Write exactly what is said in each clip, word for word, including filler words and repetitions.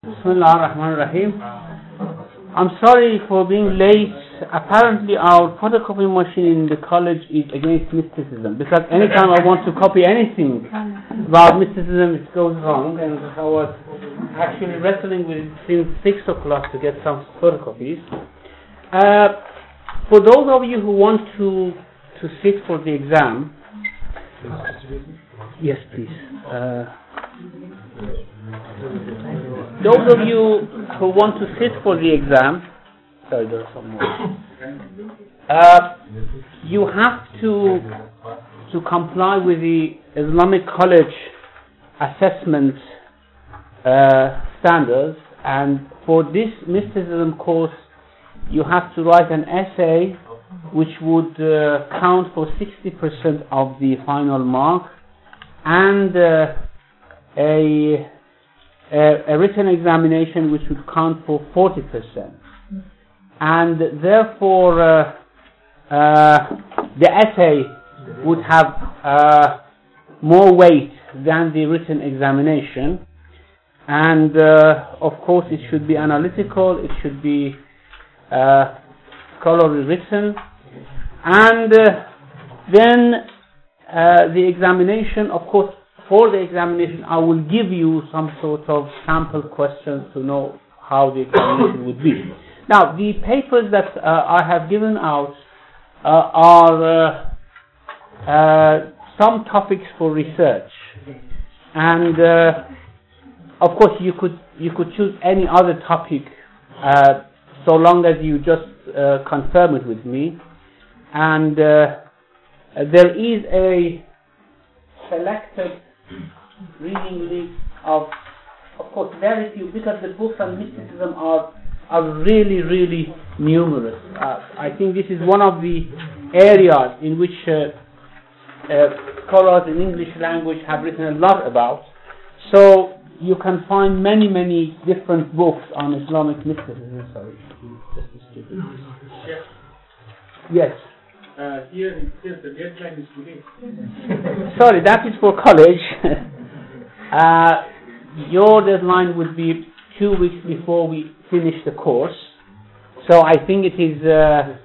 Bismillah ar-Rahman ar-Rahim. I'm sorry for being late. Apparently our photocopy machine in the college is against mysticism, because anytime I want to copy anything about mysticism it goes wrong, and I was actually wrestling with it since six o'clock to get some photocopies. Uh, for those of you who want to to sit for the exam, yes please. Uh, Those of you who want to sit for the exam, sorry, there are some more. Uh, you have to to comply with the Islamic College assessment uh, standards, and for this mysticism course, you have to write an essay which would uh, count for sixty percent of the final mark, and uh, a A, a written examination which would count for forty percent, and therefore uh, uh, the essay would have uh, more weight than the written examination, and uh, of course it should be analytical, it should be uh, scholarly written, and uh, then uh, the examination, of course, for the examination, I will give you some sort of sample questions to know how the examination would be. Now, the papers that uh, I have given out uh, are uh, uh, some topics for research, and uh, of course, you could you could choose any other topic uh, so long as you just uh, confirm it with me. And uh, there is a selected reading list of, of course, very few, because the books on mysticism are are really, really numerous. Uh, I think this is one of the areas in which uh, uh, scholars in English language have written a lot about. So you can find many, many different books on Islamic mysticism. Sorry, just a stupid. Yes. Yes. Uh, here it says the deadline is today. Sorry, that is for college. uh, your deadline would be two weeks before we finish the course. So I think it is uh,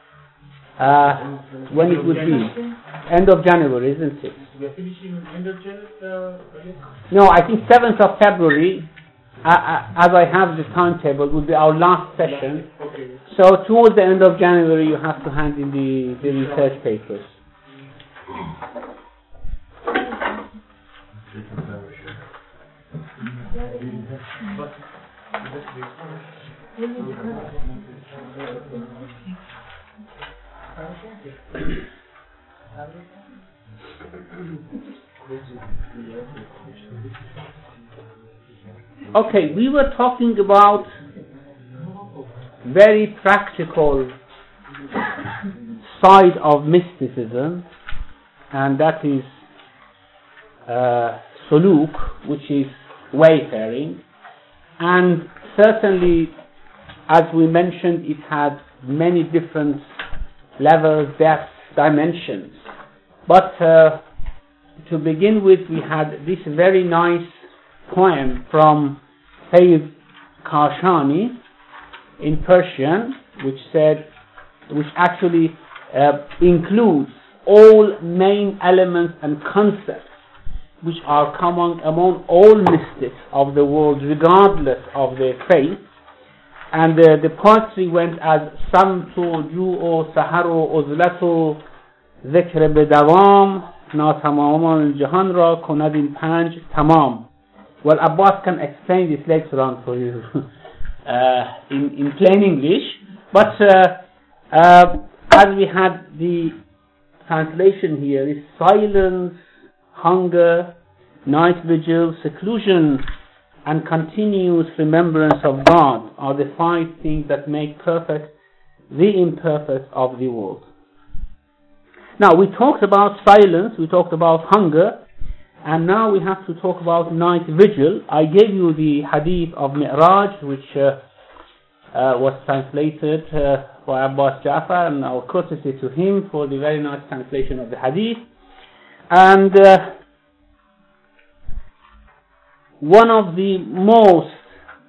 uh, when it would be end of January, isn't it? We are finishing end of January. Uh, no, I think seventh of February. Uh, as I have the timetable, would be our last session. Okay. So towards the end of January, you have to hand in the, the research papers. Okay, we were talking about very practical side of mysticism, and that is uh, suluk, which is wayfaring, and certainly, as we mentioned, it had many different levels, depths, dimensions. But uh, to begin with, we had this very nice poem from Sayyid Kashani in Persian, which said, which actually uh, includes all main elements and concepts which are common among all mystics of the world, regardless of their faith. And uh, the poetry went as Samtu Ju'u Saharu Uzlatu Zikr Bedawam Natamaman Jahan Ra Konadin Panj Tamam. Well, Abbas can explain this later on for you uh, in, in plain English. But uh, uh, as we had the translation here, is silence, hunger, night vigil, seclusion, and continuous remembrance of God are the five things that make perfect the imperfect of the world. Now, we talked about silence, we talked about hunger, and now we have to talk about night vigil. I gave you the hadith of Mi'raj, which uh, uh, was translated uh, by Abbas Jafar, and our courtesy to him for the very nice translation of the hadith. And uh, one of the most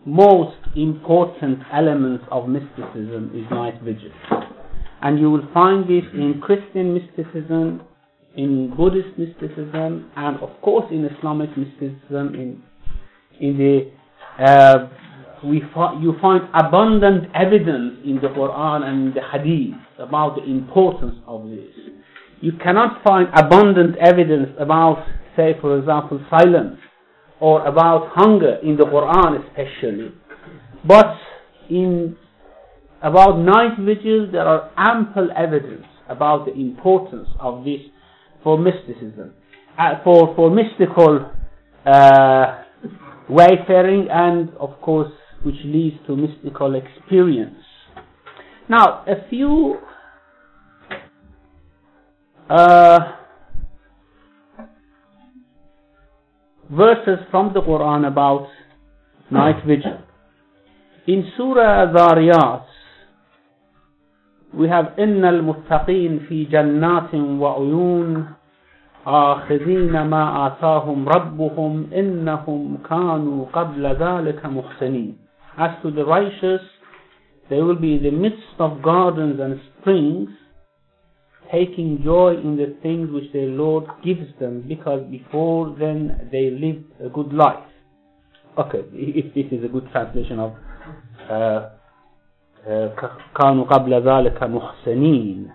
most important elements of mysticism is night vigil. And you will find this in Christian mysticism, in Buddhist mysticism, and of course in Islamic mysticism. In in the uh, we fi- you find abundant evidence in the Quran and in the Hadith about the importance of this. You cannot find abundant evidence about, say, for example, silence or about hunger in the Quran especially. But in about night vigil, there are ample evidence about the importance of this for mysticism, uh, for, for mystical uh, wayfaring, and of course, which leads to mystical experience. Now, a few uh, verses from the Quran about night vigil. In Surah Dhariyat, we have إِنَّ الْمُتَّقِينَ فِي جَنَّاتٍ وَعُيُونٍ آخِذِينَ مَا آتَاهُمْ رَبُّهُمْ إِنَّهُمْ كَانُوا قَبْلَ ذَلِكَ مُحْسِنِينَ. As to the righteous, they will be in the midst of gardens and springs, taking joy in the things which their Lord gives them, because before then they lived a good life. Okay, if this is a good translation of uh, كانوا قبل ذلك محسنين.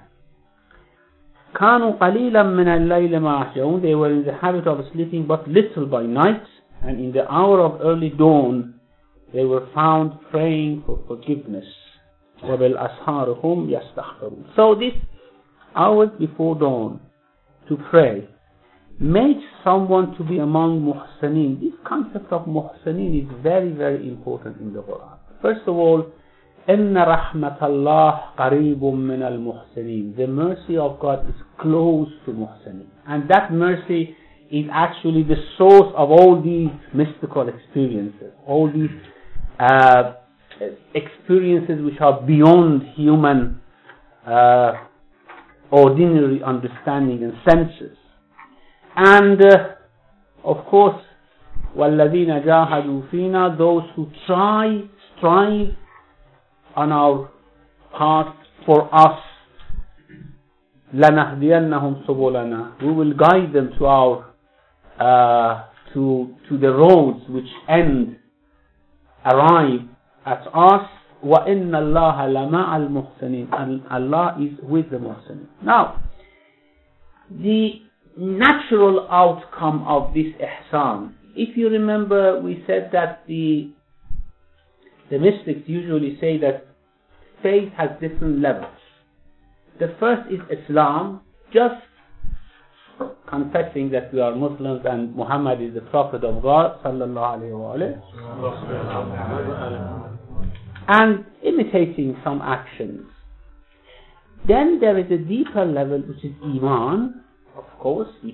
كانوا قليلا من الليل ما يهجعون. They were in the habit of sleeping but little by night, and in the hour of early dawn they were found praying for forgiveness. وبالأسحار هم يستغفرون. So this hours before dawn to pray makes someone to be among muhsanin. This concept of muhsanin is very, very important in the Quran. First of all, إِنَّ رَحْمَةَ اللَّهِ قَرِيبٌ مِّنَ الْمُحْسِنِينَ. The mercy of God is close to muhsanin. And that mercy is actually the source of all these mystical experiences, all these uh, experiences which are beyond human uh, ordinary understanding and senses. And uh, of course, وَالَّذِينَ جَاهَدُوا فِينَا, those who try, strive on our path for us, لَنَهْدِيَنَّهُمْ سُبُلَنَا, we will guide them to our uh, to to the roads which end, arrive at us. وَإِنَّ اللَّهَ لَمَعَ الْمُحْسِنِينَ, and Allah is with the muhsinin. Now, the natural outcome of this ihsan, if you remember, we said that the the mystics usually say that faith has different levels. The first is Islam, just confessing that we are Muslims and Muhammad is the Prophet of God, sallallahu alayhi wa alayhi, and imitating some actions. Then there is a deeper level, which is Iman, of course, which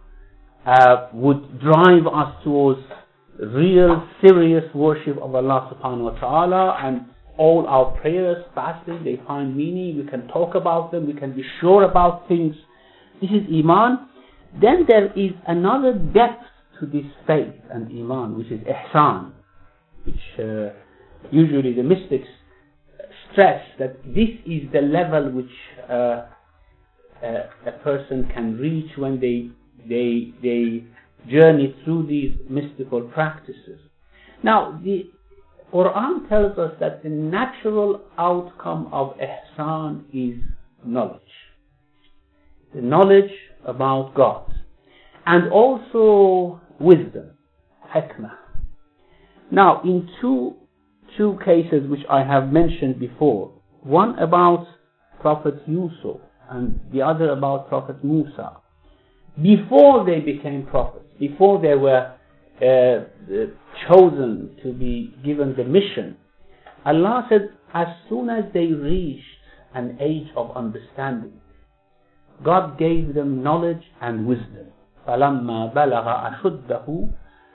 uh, would drive us towards real, serious worship of Allah subhanahu wa ta'ala, and all our prayers, fasting, they find meaning. We can talk about them, we can be sure about things. This is Iman. Then there is another depth to this faith and Iman, which is Ihsan, which uh, usually the mystics stress that this is the level which uh, uh, a person can reach when they they they journey through these mystical practices. Now, the Quran tells us that the natural outcome of ihsan is knowledge. The knowledge about God. And also wisdom, hikmah. Now, in two, two cases which I have mentioned before, one about Prophet Yusuf and the other about Prophet Musa, before they became prophets, before they were uh, chosen to be given the mission, Allah said, as soon as they reached an age of understanding, God gave them knowledge and wisdom. فَلَمَّا بَلَغَ أَشُدَّهُ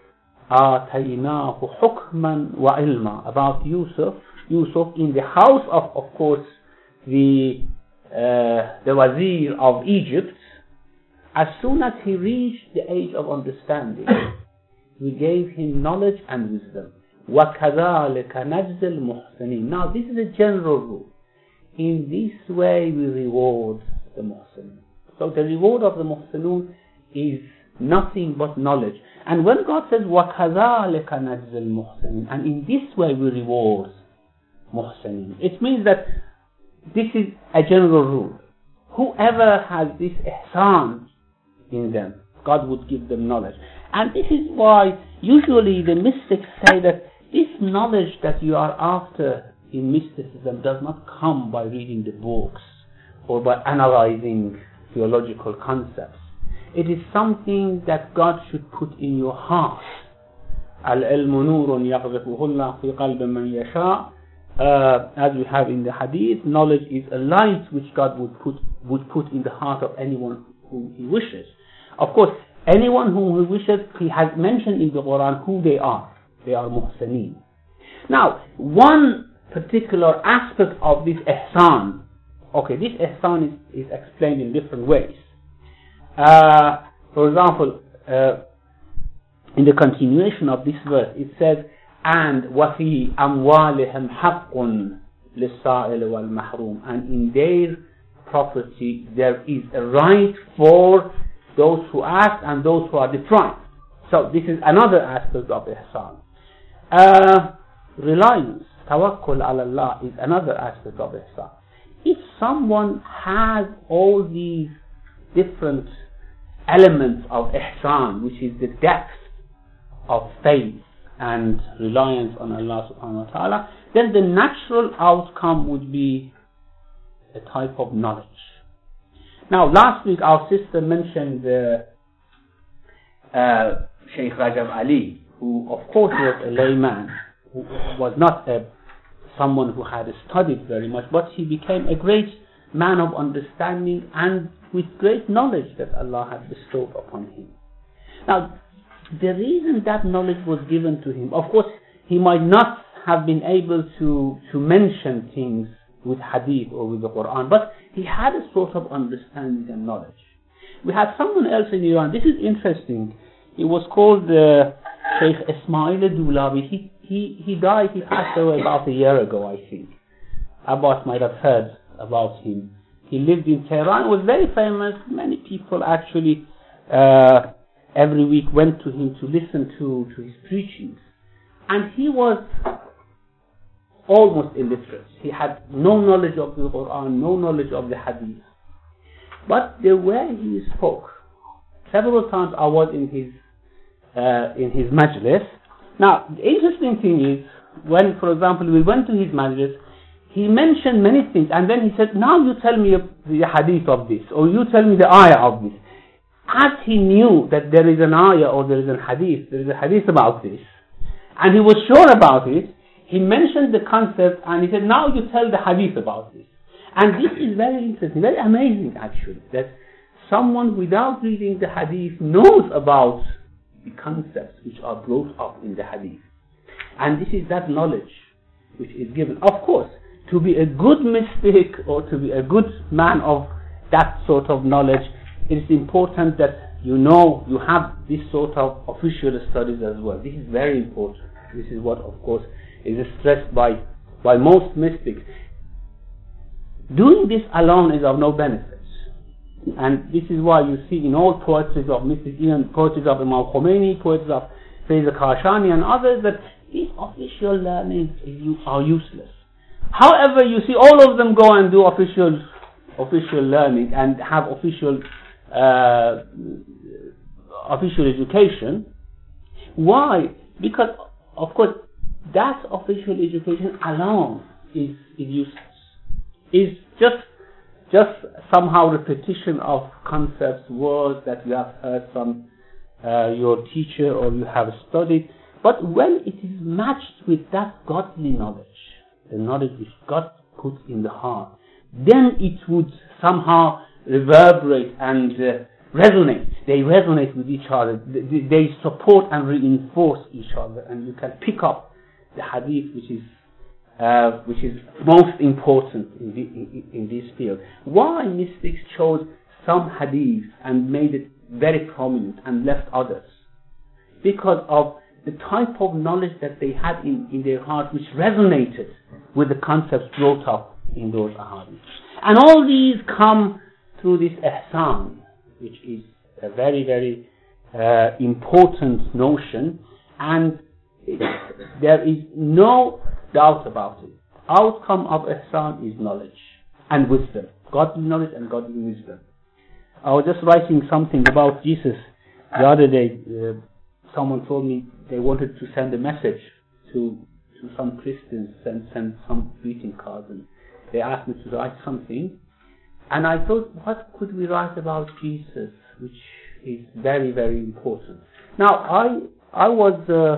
آتَيْنَاهُ حُكْمًا وَعِلْمًا. About Yusuf, Yusuf in the house of, of course, the uh, the wazir of Egypt. As soon as he reached the age of understanding, we gave him knowledge and wisdom. وَكَذَلِكَ نَجْزِ الْمُحْسِنِينَ. Now this is a general rule. In this way we reward the muhsinun. So the reward of the muhsinun is nothing but knowledge. And when God says وَكَذَلِكَ نَجْزِ الْمُحْسِنِينَ, and in this way we reward muhsinin, it means that this is a general rule. Whoever has this ihsan in them, God would give them knowledge. And this is why usually the mystics say that this knowledge that you are after in mysticism does not come by reading the books or by analyzing theological concepts. It is something that God should put in your heart. Al-ilmu nurun yaghzifuhu Allah fi qalbi man yasha. Uh, as we have in the hadith, knowledge is a light which God would put would put in the heart of anyone whom He wishes. Of course, anyone whom He wishes, He has mentioned in the Quran who they are. They are muhsineen. Now, one particular aspect of this ihsan, okay, this ihsan is, is explained in different ways. Uh, for example, uh, in the continuation of this verse, it says, and وَفِي أَمْوَالِهِمْ حَقٌّ لِلسَّائِلِ وَالْمَحْرُومِ, and in their property there is a right for those who ask and those who are deprived. So this is another aspect of ihsan. Uh, reliance, tawakkul ala Allah, is another aspect of ihsan. If someone has all these different elements of ihsan, which is the depth of faith and reliance on Allah subhanahu wa ta'ala, then the natural outcome would be a type of knowledge. Now, last week our sister mentioned uh, uh, Shaykh Rajab Ali, who of course was a layman, who was not a, someone who had studied very much, but he became a great man of understanding and with great knowledge that Allah had bestowed upon him. Now, the reason that knowledge was given to him, of course, he might not have been able to, to mention things with hadith or with the Quran, but he had a sort of understanding and knowledge. We had someone else in Iran, this is interesting, he was called uh, Shaykh Ismail Dulabi. He, he, he died, he passed away about a year ago, I think. Abbas might have heard about him. He lived in Tehran, was very famous. Many people actually uh, every week went to him to listen to, to his preachings. And he was almost illiterate. He had no knowledge of the Quran, no knowledge of the Hadith. But the way he spoke, several times I was in his uh, in his majlis. Now, the interesting thing is, when, for example, we went to his majlis, he mentioned many things, and then he said, now you tell me the hadith of this, or you tell me the ayah of this. As he knew that there is an ayah or there is a hadith, there is a hadith about this, and he was sure about it, he mentioned the concept, and he said, now you tell the hadith about this. And this is very interesting, very amazing actually, that someone without reading the hadith knows about the concepts which are brought up in the hadith. And this is that knowledge which is given. Of course, to be a good mystic or to be a good man of that sort of knowledge, it is important that you know you have this sort of official studies as well. This is very important. This is what, of course, is stressed by, by most mystics. Doing this alone is of no benefit. And this is why you see in all poetries of mystics, even poetries of Imam Khomeini, poetries of Faiz Kashani and others, that these official learnings are useless. However, you see all of them go and do official official learning and have official uh, official education. Why? Because, of course, that official education alone is, is useless. It's just just somehow repetition of concepts, words that you have heard from uh, your teacher or you have studied. But when it is matched with that godly knowledge, the knowledge which God puts in the heart, then it would somehow reverberate and uh, resonate. They resonate with each other. They, they support and reinforce each other, and you can pick up the hadith which is uh, which is most important in, the, in, in this field. Why mystics chose some hadith and made it very prominent and left others? Because of the type of knowledge that they had in, in their heart which resonated with the concepts brought up in those ahadith. And all these come through this ihsan, which is a very, very uh, important notion, and it, there is no doubt about it. Outcome of ihsan is knowledge and wisdom. Godly knowledge and godly wisdom. I was just writing something about Jesus the other day. Uh, someone told me they wanted to send a message to to some Christians, send, send some greeting cards, and they asked me to write something. And I thought, what could we write about Jesus, which is very, very important. Now, I I was,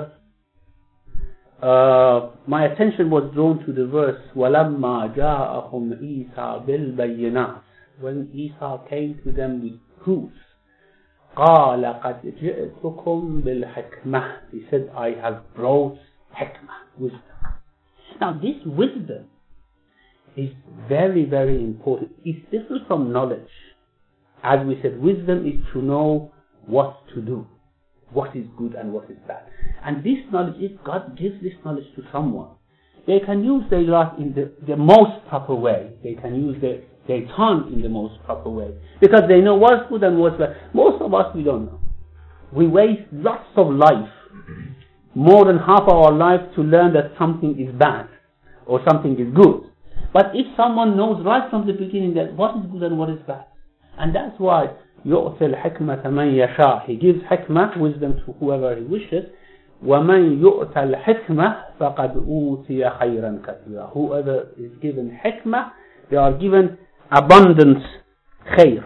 uh, uh, my attention was drawn to the verse, وَلَمَّا جَاءَهُمْ إِيسَى بِالْبَيِّنَاتِ. When Isa came to them with proofs, قَالَ قَدْ جِئْتُكُمْ بِالْحِكْمَةِ. He said, I have brought hikmah, wisdom. Now, this wisdom is very, very important. It's different from knowledge. As we said, wisdom is to know what to do, what is good and what is bad. And this knowledge, if God gives this knowledge to someone, they can use their life in the, the most proper way. They can use their, their tongue in the most proper way. Because they know what's good and what's bad. Most of us, we don't know. We waste lots of life, more than half our life, to learn that something is bad or something is good. But if someone knows right from the beginning that what is good and what is bad, and that's why يُؤْتِ الْحِكْمَةَ مَنْ يَشَاءُ. He gives hikmah, wisdom, to whoever he wishes. وَمَنْ يُؤْتَ الْحِكْمَةَ فَقَدْ أُوتِيَ خَيْرًا كَثِيرًا. Whoever is given hikmah, they are given abundant khair.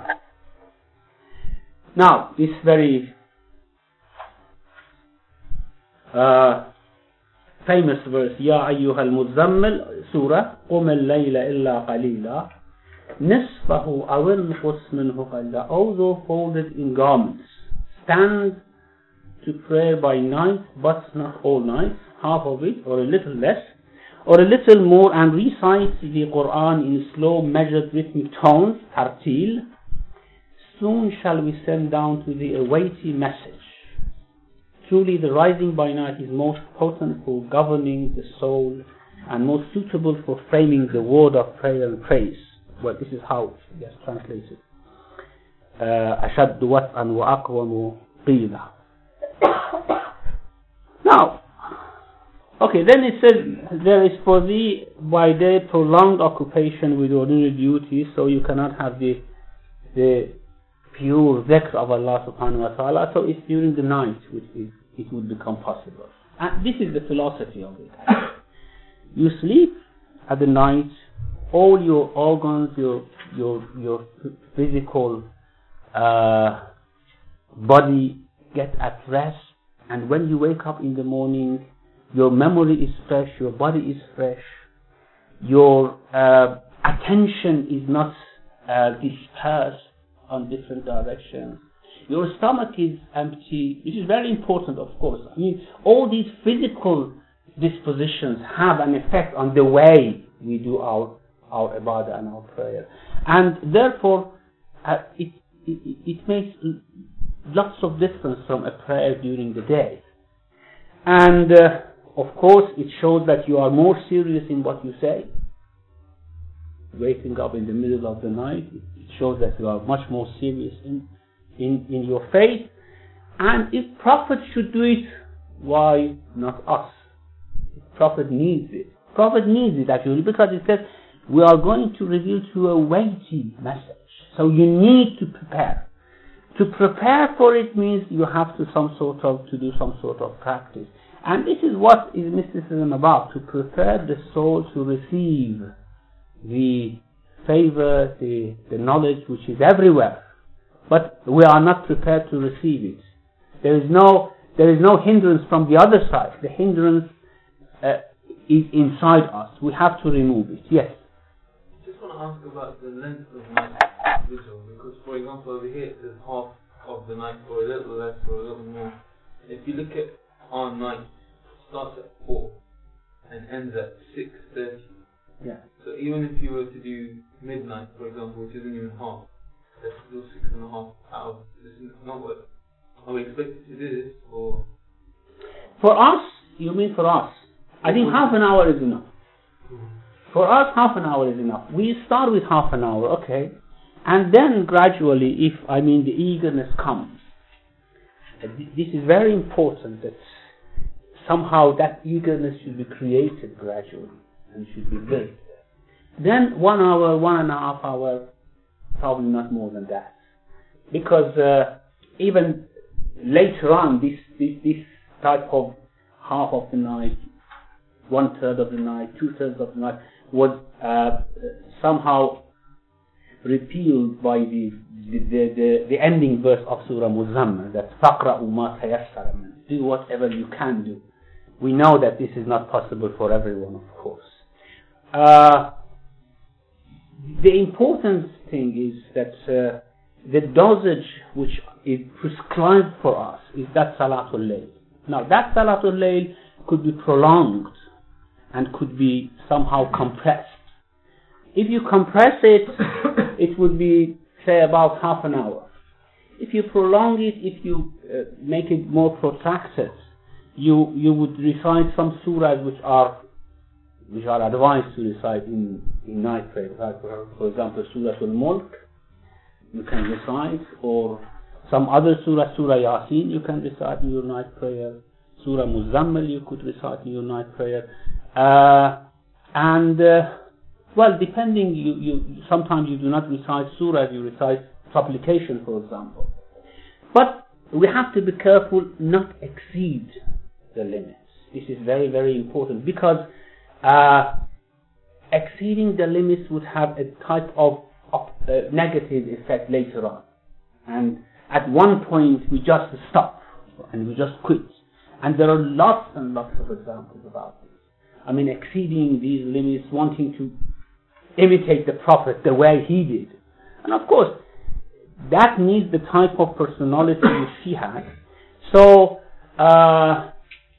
Now, this very uh, famous verse, يَا أَيُّهَا الْمُزَّمِّلُ Surah, قُمِ اللَّيْلَ إِلَّا قَلِيلًا نِصْفَهُ أَوْ انْقُصْ مِنْهُ قَلِيلًا. Although folded in garments, stand to prayer by night, but not all night, half of it, or a little less, or a little more, and recite the Quran in slow, measured, rhythmic tones, tartil. Soon shall we send down to thee a weighty message. Truly the rising by night is most potent for governing the soul, and most suitable for framing the word of prayer and praise. Well, this is how it gets translated. أَشَدُّ وَطْءًا وَأَقْوَمُ قِيلًا. Now, okay, then it says, there is for thee by day prolonged occupation with ordinary duties, so you cannot have the the pure dhikr of Allah subhanahu wa ta'ala, so it's during the night which is, it would become possible. And this is the philosophy of it. You sleep at the night, all your organs, your your your physical uh, body get at rest, and when you wake up in the morning, your memory is fresh, your body is fresh, your uh, attention is not uh, dispersed on different directions, your stomach is empty, which is very important, of course. I mean, all these physical dispositions have an effect on the way we do our our ibadah and our prayer, and therefore uh, it, it it makes lots of difference from a prayer during the day. And uh, of course it shows that you are more serious in what you say. Waking up in the middle of the night, it shows that you are much more serious in in, in your faith. And if Prophet should do it, why not us? Prophet needs it. Prophet needs it actually, because it says we are going to reveal to you a weighty message. So you need to prepare. To prepare for it means you have to some sort of to do some sort of practice. And this is what is mysticism about, to prepare the soul to receive the favor, the, the knowledge which is everywhere. But we are not prepared to receive it. There is no there is no hindrance from the other side. The hindrance uh, is inside us. We have to remove it. Yes. I just want to ask about the length of night vigil, because for example over here it says half of the night, or a little less, or a little more. If you look at our night, it starts at four and ends at six thirty. Yeah. So even if you were to do midnight, for example, which isn't even half, that's still six and a half hours. This is not what are we expected to do this, or? For us, you mean for us? I think half an hour is enough. For us, half an hour is enough. We start with half an hour, okay? And then gradually, if, I mean, the eagerness comes, this is very important that somehow that eagerness should be created gradually and should be built. Then one hour, one and a half hour, probably not more than that. Because uh, even later on, this, this, this type of half of the night, one third of the night, two thirds of the night, was uh, somehow repealed by the the, the, the, the ending verse of Surah Muzammil, that فَقْرَأُوا مَا تَيَسَّرَ مِنْهُ, do whatever you can do. We know that this is not possible for everyone, of course. Uh, the important thing is that uh, the dosage which is prescribed for us is that Salatul Layl. Now, that Salatul Layl could be prolonged and could be somehow compressed. If you compress it, it would be, say, about half an hour. If you prolong it, if you uh, make it more protracted, you you would recite some surahs which are which are advised to recite in, in night prayer. Like for, for example, Surah Al-Mulk, you can recite, or some other surah, Surah Yasin, you can recite in your night prayer. Surah Muzammil, you could recite in your night prayer. Uh, and uh, well, depending, you, you sometimes you do not recite surah, you recite supplication, for example. But we have to be careful not exceed the limits. This is very, very important, because uh, exceeding the limits would have a type of, of uh, negative effect later on. And at one point we just stop and we just quit. And there are lots and lots of examples about this. I mean, exceeding these limits, wanting to imitate the Prophet the way he did. And of course, that needs the type of personality which he had. So, uh,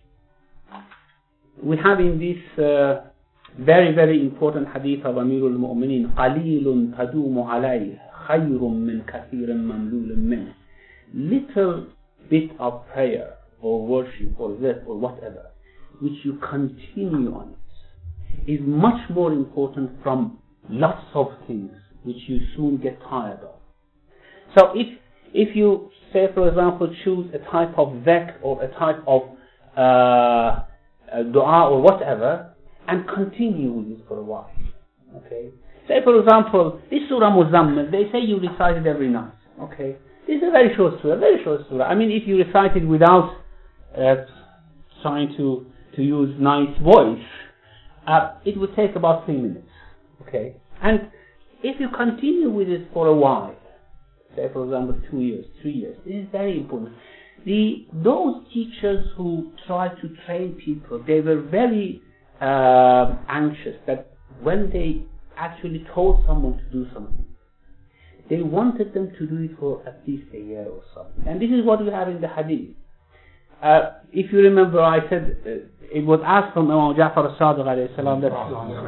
we have in this uh, very, very important hadith of Amirul Mu'mineen, قَلِيلٌ تَدُومُ عَلَيْهِ خَيْرٌ مِّن كَثِيرٍ مَمْلُولٍ مِّنْهِ. Little bit of prayer or worship or this or whatever, which you continue on it, is much more important from lots of things which you soon get tired of. So if if you say, for example, choose a type of dhikr or a type of uh, a dua or whatever, and continue with it for a while, okay? Say, for example, this Surah Muzammil, they say you recite it every night, okay? This is a very short surah, very short surah. I mean, if you recite it without uh, trying to to use nice voice, uh, it would take about three minutes, okay? And if you continue with it for a while, say for example two years, three years, this is very important. The those teachers who tried to train people, they were very uh, anxious that when they actually told someone to do something, they wanted them to do it for at least a year or something. And this is what we have in the hadith. Uh, if you remember, I said uh, it was asked from Imam Ja'far al-Sadiq alayhi salam that,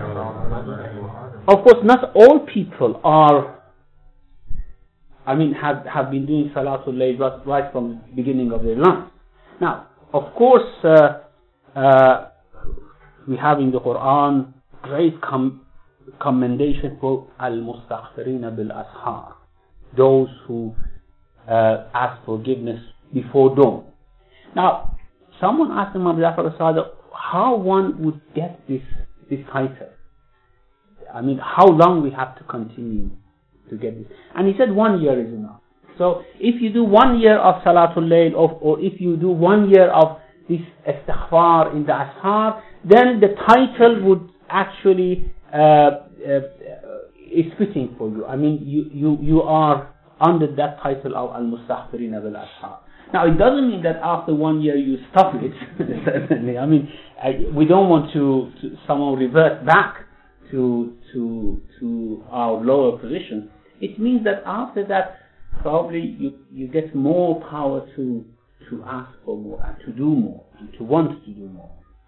of course, not all people are, I mean, have, have been doing Salatul Layl right, right from the beginning of their life. Now, of course, uh, uh, we have in the Quran great com- commendation for al-mustaghfirina bil-ashar, those who uh, ask forgiveness before dawn. Now, someone asked Imam Ja'far al-Sadiq how one would get this this title. I mean, how long we have to continue to get this. And he said one year is enough. So if you do one year of Salatul Layl, or, or if you do one year of this istighfar in the ashar, then the title would actually uh, uh, is fitting for you. I mean, you, you, you are under that title of al-mustaghfirina bil ashar. Now, it doesn't mean that after one year you stop it. Certainly, I mean, I, we don't want to, to somehow revert back to to to our lower position. It means that after that, probably you you get more power to to ask for more and to do more and to want to do more.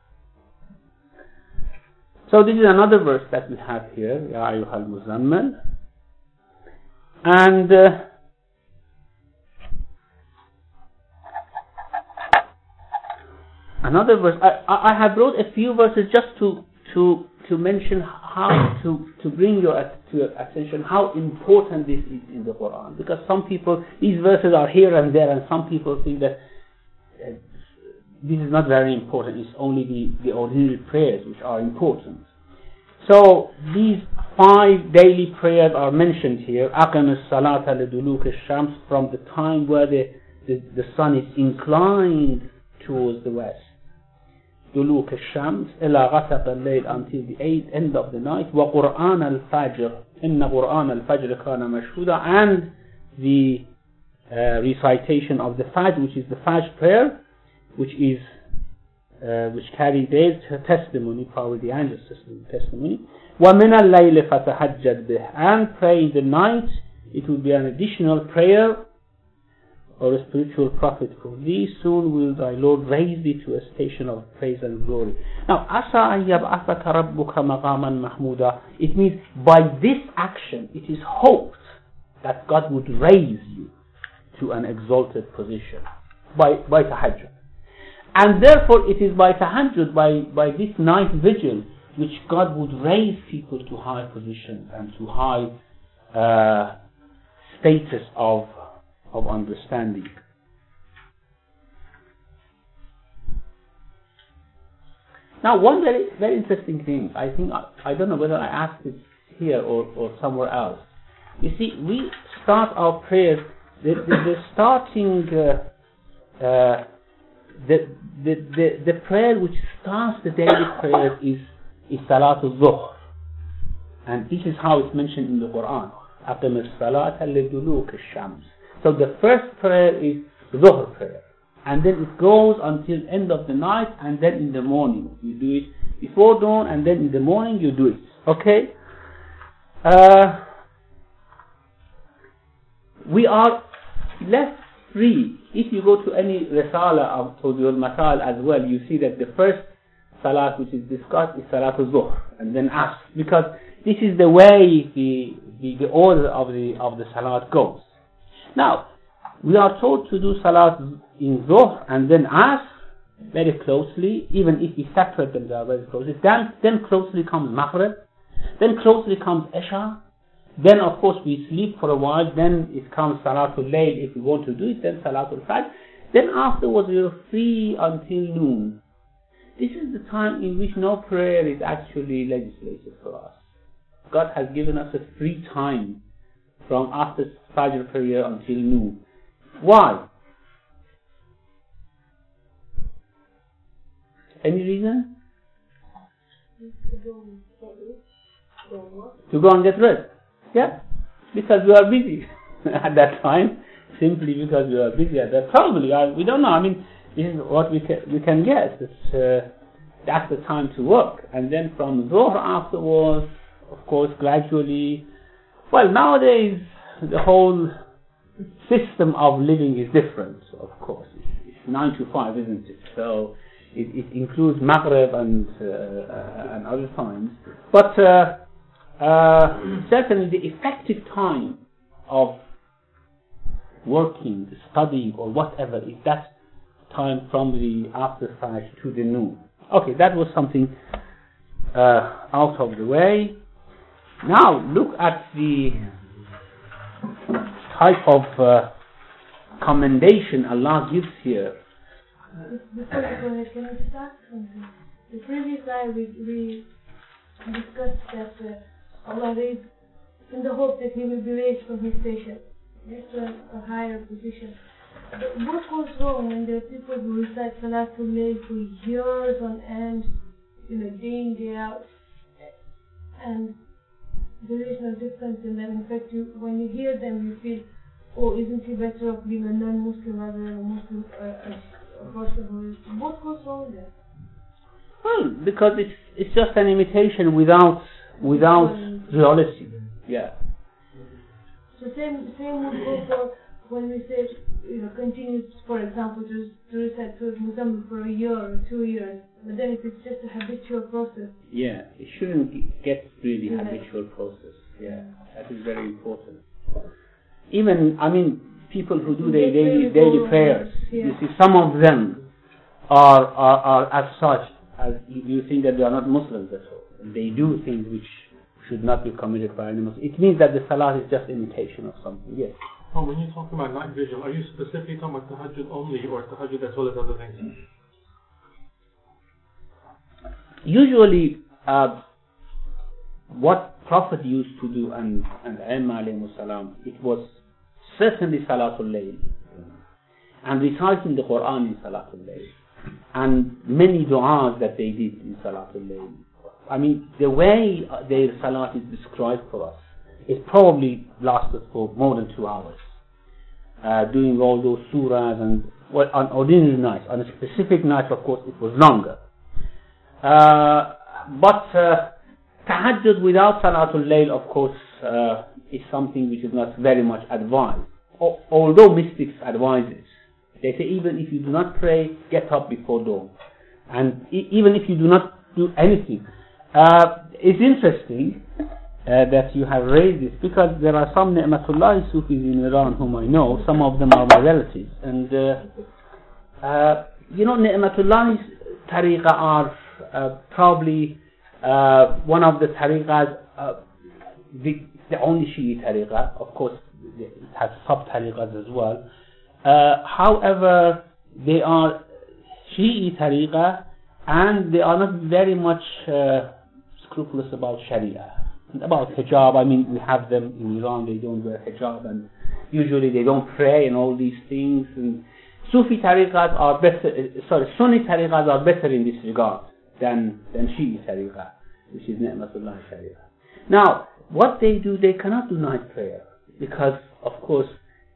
So this is another verse that we have here, Ya ayyuhal muzammil, and. Uh, another verse. I, I have brought a few verses just to to to mention how to to bring your to your attention how important this is in the Quran. Because some people, these verses are here and there, and some people think that uh, this is not very important. It's only the the ordinary prayers which are important. So these five daily prayers are mentioned here. أقم الصلاة لدلوك الشمس, from the time where the, the, the sun is inclined towards the west. دلوك الشمس إلى غسق الليل, until the end of the night. وقرآن الفجر إن قرآن الفجر كان مشهودا, and the uh, recitation of the Fajr, which is the Fajr prayer, which is Uh, which carry their testimony, probably the angels' testimony. وَمِنَ اللَّيْلِ فَتَهَجَّدْ بِهِ, and pray in the night. It will be an additional prayer or a spiritual profit for thee. Soon will thy Lord raise thee to a station of praise and glory. Now, عَسَىٰ أَن يَبْعَثَكَ رَبُّكَ مَقَامًا مَحْمُودًا, it means by this action it is hoped that God would raise you to an exalted position by, by tahajjud. And therefore it is by tahajjud, by, by this night vigil, which God would raise people to high positions and to high uh, status of, of understanding. Now, one very very interesting thing, I think, I, I don't know whether I asked it here or, or somewhere else. You see, we start our prayers, the, the, the starting uh, uh, The, the, the, the prayer which starts the daily prayer is, is Salatul Zuhr. And this is how it's mentioned in the Quran. أَقِمِ الصَّلَاةَ لِدُلُوكِ الشَّمْسِ. So the first prayer is Zuhr prayer. And then it goes until end of the night, and then in the morning. You do it before dawn, and then in the morning you do it. Okay? Uh, we are left free. If you go to any Risala of Tawdihul Masail as well, you see that the first Salat which is discussed is Salatul Zuhr, and then Asr, because this is the way the, the, the order of the of the Salat goes. Now, we are told to do Salat in Zuhr and then Asr very closely, even if we separate them, they are very closely. Then, then closely comes Maghrib, then closely comes Isha. Then, of course, we sleep for a while. Then it comes Salatul Layl if we want to do it. Then Salatul Fajr. Then afterwards we are free until noon. This is the time in which no prayer is actually legislated for us. God has given us a free time from after Fajr prayer until noon. Why? Any reason? To go and get rest. Yeah, because we are busy at that time, simply because we are busy at that. Probably, I, we don't know. I mean, this is what we can we can guess. It's, uh, that's the time to work, and then from Zuhr afterwards, of course, gradually. Well, nowadays the whole system of living is different. Of course, it's, it's nine to five, isn't it? So it, it includes Maghrib and uh, uh, and other times, but. Uh, Uh, certainly the effective time of working, studying or whatever is that time from the after Fajr to the noon. Okay, that was something uh, out of the way. Now look at the type of uh, commendation Allah gives here. Before you go ahead, can I start something? The previous eye we, we discussed that uh, Allah raised in the hope that he will be raised from his station, just to a, a higher position. But what goes wrong when there are people who recite Salatul Layl for years on end, you know, day in, day out, and there is no difference in them. In fact, you, when you hear them, you feel, oh, isn't he better off being a non-Muslim rather than a Muslim, uh, a person who is... What goes wrong there? Well, because it's it's just an imitation without without reality. Yeah. So same same would go for when we say, you know, continue, for example, to to recite Surah Muzammil for a year or two years, but then if it's just a habitual process. Yeah, it shouldn't get really yeah. habitual process. Yeah, that is very important. Even, I mean, people who do their daily daily prayers, yeah. You see, some of them are, are, are as such, as you, you think that they are not Muslims at all. They do things which should not be committed by any Muslim. It means that the salat is just imitation of something, yes. Oh, when you talk about night vigil, are you specifically talking about tahajjud only or tahajjud as well as other things? Usually, uh, what Prophet used to do and and Aimma alayhimus salam, it was certainly Salatul Layl and reciting the Quran in Salatul Layl and many du'as that they did in Salatul Layl. I mean, the way their salat is described for us, it probably lasted for more than two hours. Uh, doing all those surahs and, well, on ordinary nights. On a specific night, of course, it was longer. Uh, but uh, tahajjud without Salatul Layl, of course, uh, is something which is not very much advised. O- although mystics advise it. They say even if you do not pray, get up before dawn. And e- even if you do not do anything. Uh, it's interesting uh, that you have raised this, because there are some Ni'matullah Sufis in Iran whom I know. Some of them are my relatives. And, uh, uh, you know, Ni'matullah's tariqah are uh, probably uh, one of the tariqahs, uh, the, the only Shi'i tariqah. Of course, it has sub-tariqahs as well. Uh, however, they are Shi'i tariqah, and they are not very much uh, scrupulous about Sharia. And about hijab, I mean, we have them in Iran, they don't wear hijab, and usually they don't pray and all these things. And Sufi tariqahs are better, uh, sorry, Sunni tariqahs are better in this regard than, than Shi'i tariqah, which is Ni'matullah Sharia. Now, what they do, they cannot do night prayer, because, of course,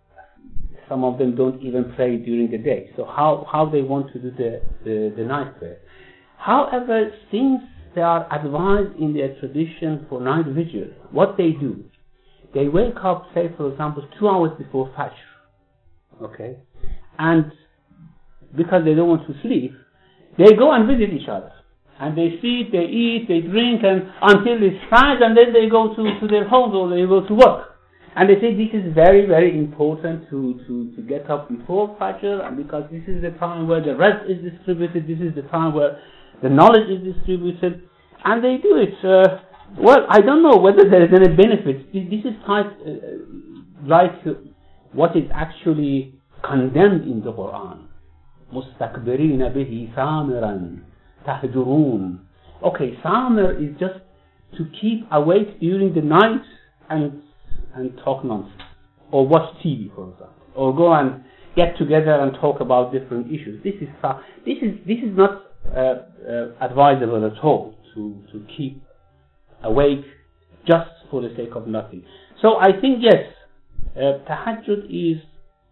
some of them don't even pray during the day. So how, how they want to do the, the, the night prayer. However, since they are advised in their tradition for night vigil, what they do, they wake up, say for example, two hours before Fajr, okay, and because they don't want to sleep, they go and visit each other, and they sit, they eat, they drink, and until it's Fajr, and then they go to, to their homes or they go to work. And they say this is very, very important to, to, to get up before Fajr, and because this is the time where the rest is distributed, this is the time where the knowledge is distributed, and they do it. Uh, well, I don't know whether there is any benefit. This, this is quite uh, like what is actually condemned in the Quran. مُسْتَكْبِرِينَ بِهِ سَامِرًا تَهْجُرُونَ. Okay, samir is just to keep awake during the night and and talk nonsense, or watch T V, for example, or go and get together and talk about different issues. This is this is this is not uh, uh, advisable at all to to keep awake just for the sake of nothing. So I think yes, uh, tahajjud is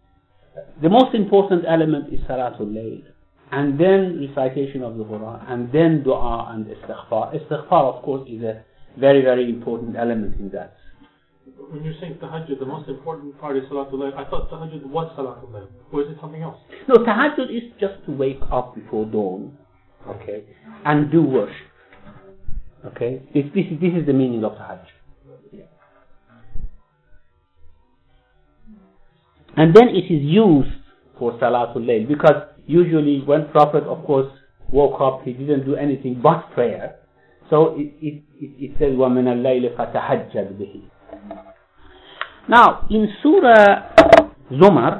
the most important element is Salatul Layl, and then recitation of the Quran, and then dua and istighfar. Istighfar, of course, is a very very important element in that. When you're saying tahajjud, the most important part is Salatul Layl. I thought tahajjud was Salatul Layl. Or is it something else? No, tahajjud is just to wake up before dawn, okay, and do worship. Okay, this this is this is the meaning of tahajjud. Yeah. And then it is used for Salatul Layl, because usually when Prophet, of course, woke up, he didn't do anything but prayer. So it it it, it says وَمِنَ اللَّيْلِ فَتَهَجَّدْ بِهِ. Now, in Surah Zumar,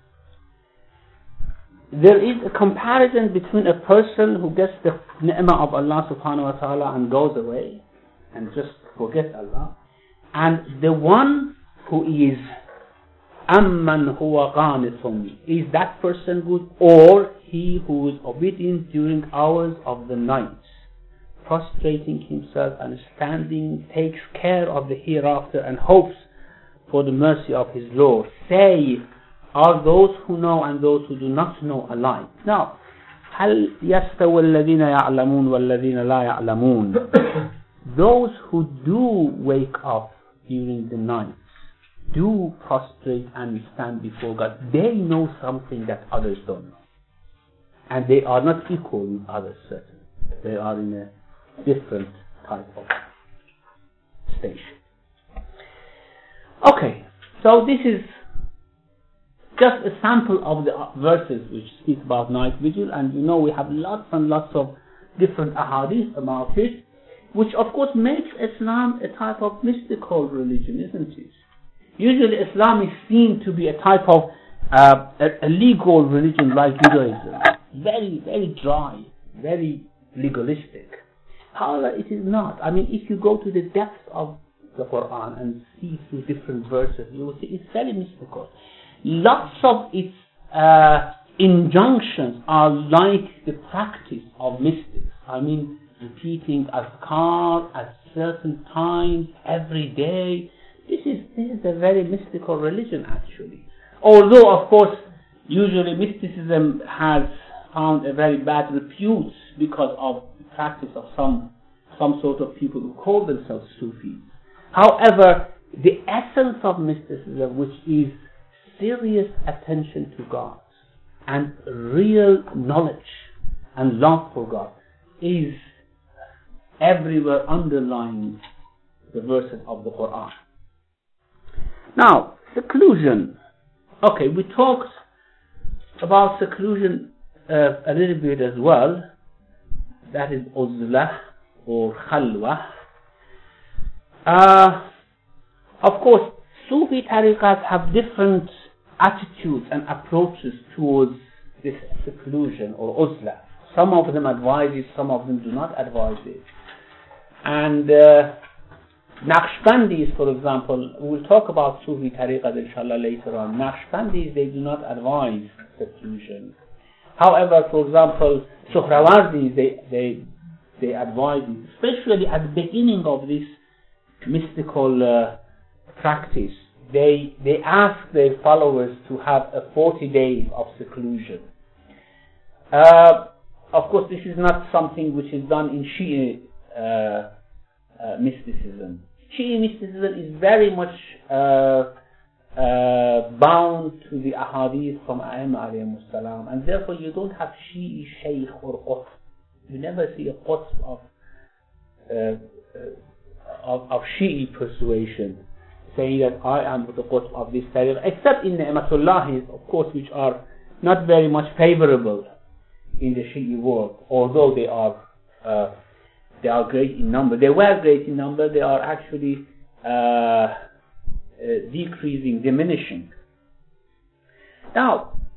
there is a comparison between a person who gets the ni'mah of Allah subhanahu wa ta'ala and goes away and just forgets Allah, and the one who is أَمَّنْ هُوَ قَانِتٌ. Is that person good, or he who is obedient during hours of the night, prostrating himself and standing, takes care of the hereafter and hopes for the mercy of his Lord? Say, are those who know and those who do not know alike? Now, هل يستوي الذين يعلمون والذين لا يعلمون? Those who do wake up during the night, do prostrate and stand before God, they know something that others don't know, and they are not equal with others. Certainly, they are in a different type of station. Okay, so this is just a sample of the verses which speak about night vigil, and you know we have lots and lots of different ahadith about it, which of course makes Islam a type of mystical religion, isn't it? Usually Islam is seen to be a type of uh, a, a legal religion like Judaism, very, very dry, very legalistic. However, it is not. I mean, if you go to the depths of the Quran and see through different verses, you will see it's very mystical. Lots of its uh, injunctions are like the practice of mystics. I mean, repeating azkar at certain times every day. This is this is a very mystical religion, actually. Although, of course, usually mysticism has found a very bad repute because of the practice of some some sort of people who call themselves Sufis. However, the essence of mysticism, which is serious attention to God and real knowledge and love for God, is everywhere underlying the verses of the Quran. Now, seclusion. Okay, we talked about seclusion uh, a little bit as well. That is uzlah or khalwa. Uh, of course, Sufi tariqas have different attitudes and approaches towards this seclusion or uzlah. Some of them advise it, some of them do not advise it. And uh, Naqshbandis, for example, we'll talk about Sufi tariqas inshallah later on. Naqshbandis, they do not advise seclusion. However, for example, Suhrawardis, they, they, they advise it, especially at the beginning of this mystical uh, practice. They, they ask their followers to have a forty days of seclusion. Uh, of course, this is not something which is done in Shia uh, uh, mysticism. Shia mysticism is very much uh, uh, bound to the ahadith from A'imma alayhimus salam, and therefore you don't have Shia shaykh or qutb. You never see a qutb of, uh, uh, of, of Shia persuasion saying that I am the qutb of this tariq, except in the Ni'matullahis, of course, which are not very much favorable in the Shia world, although they are uh, they are great in number. They were great in number. They are actually uh, uh, decreasing, diminishing. Now,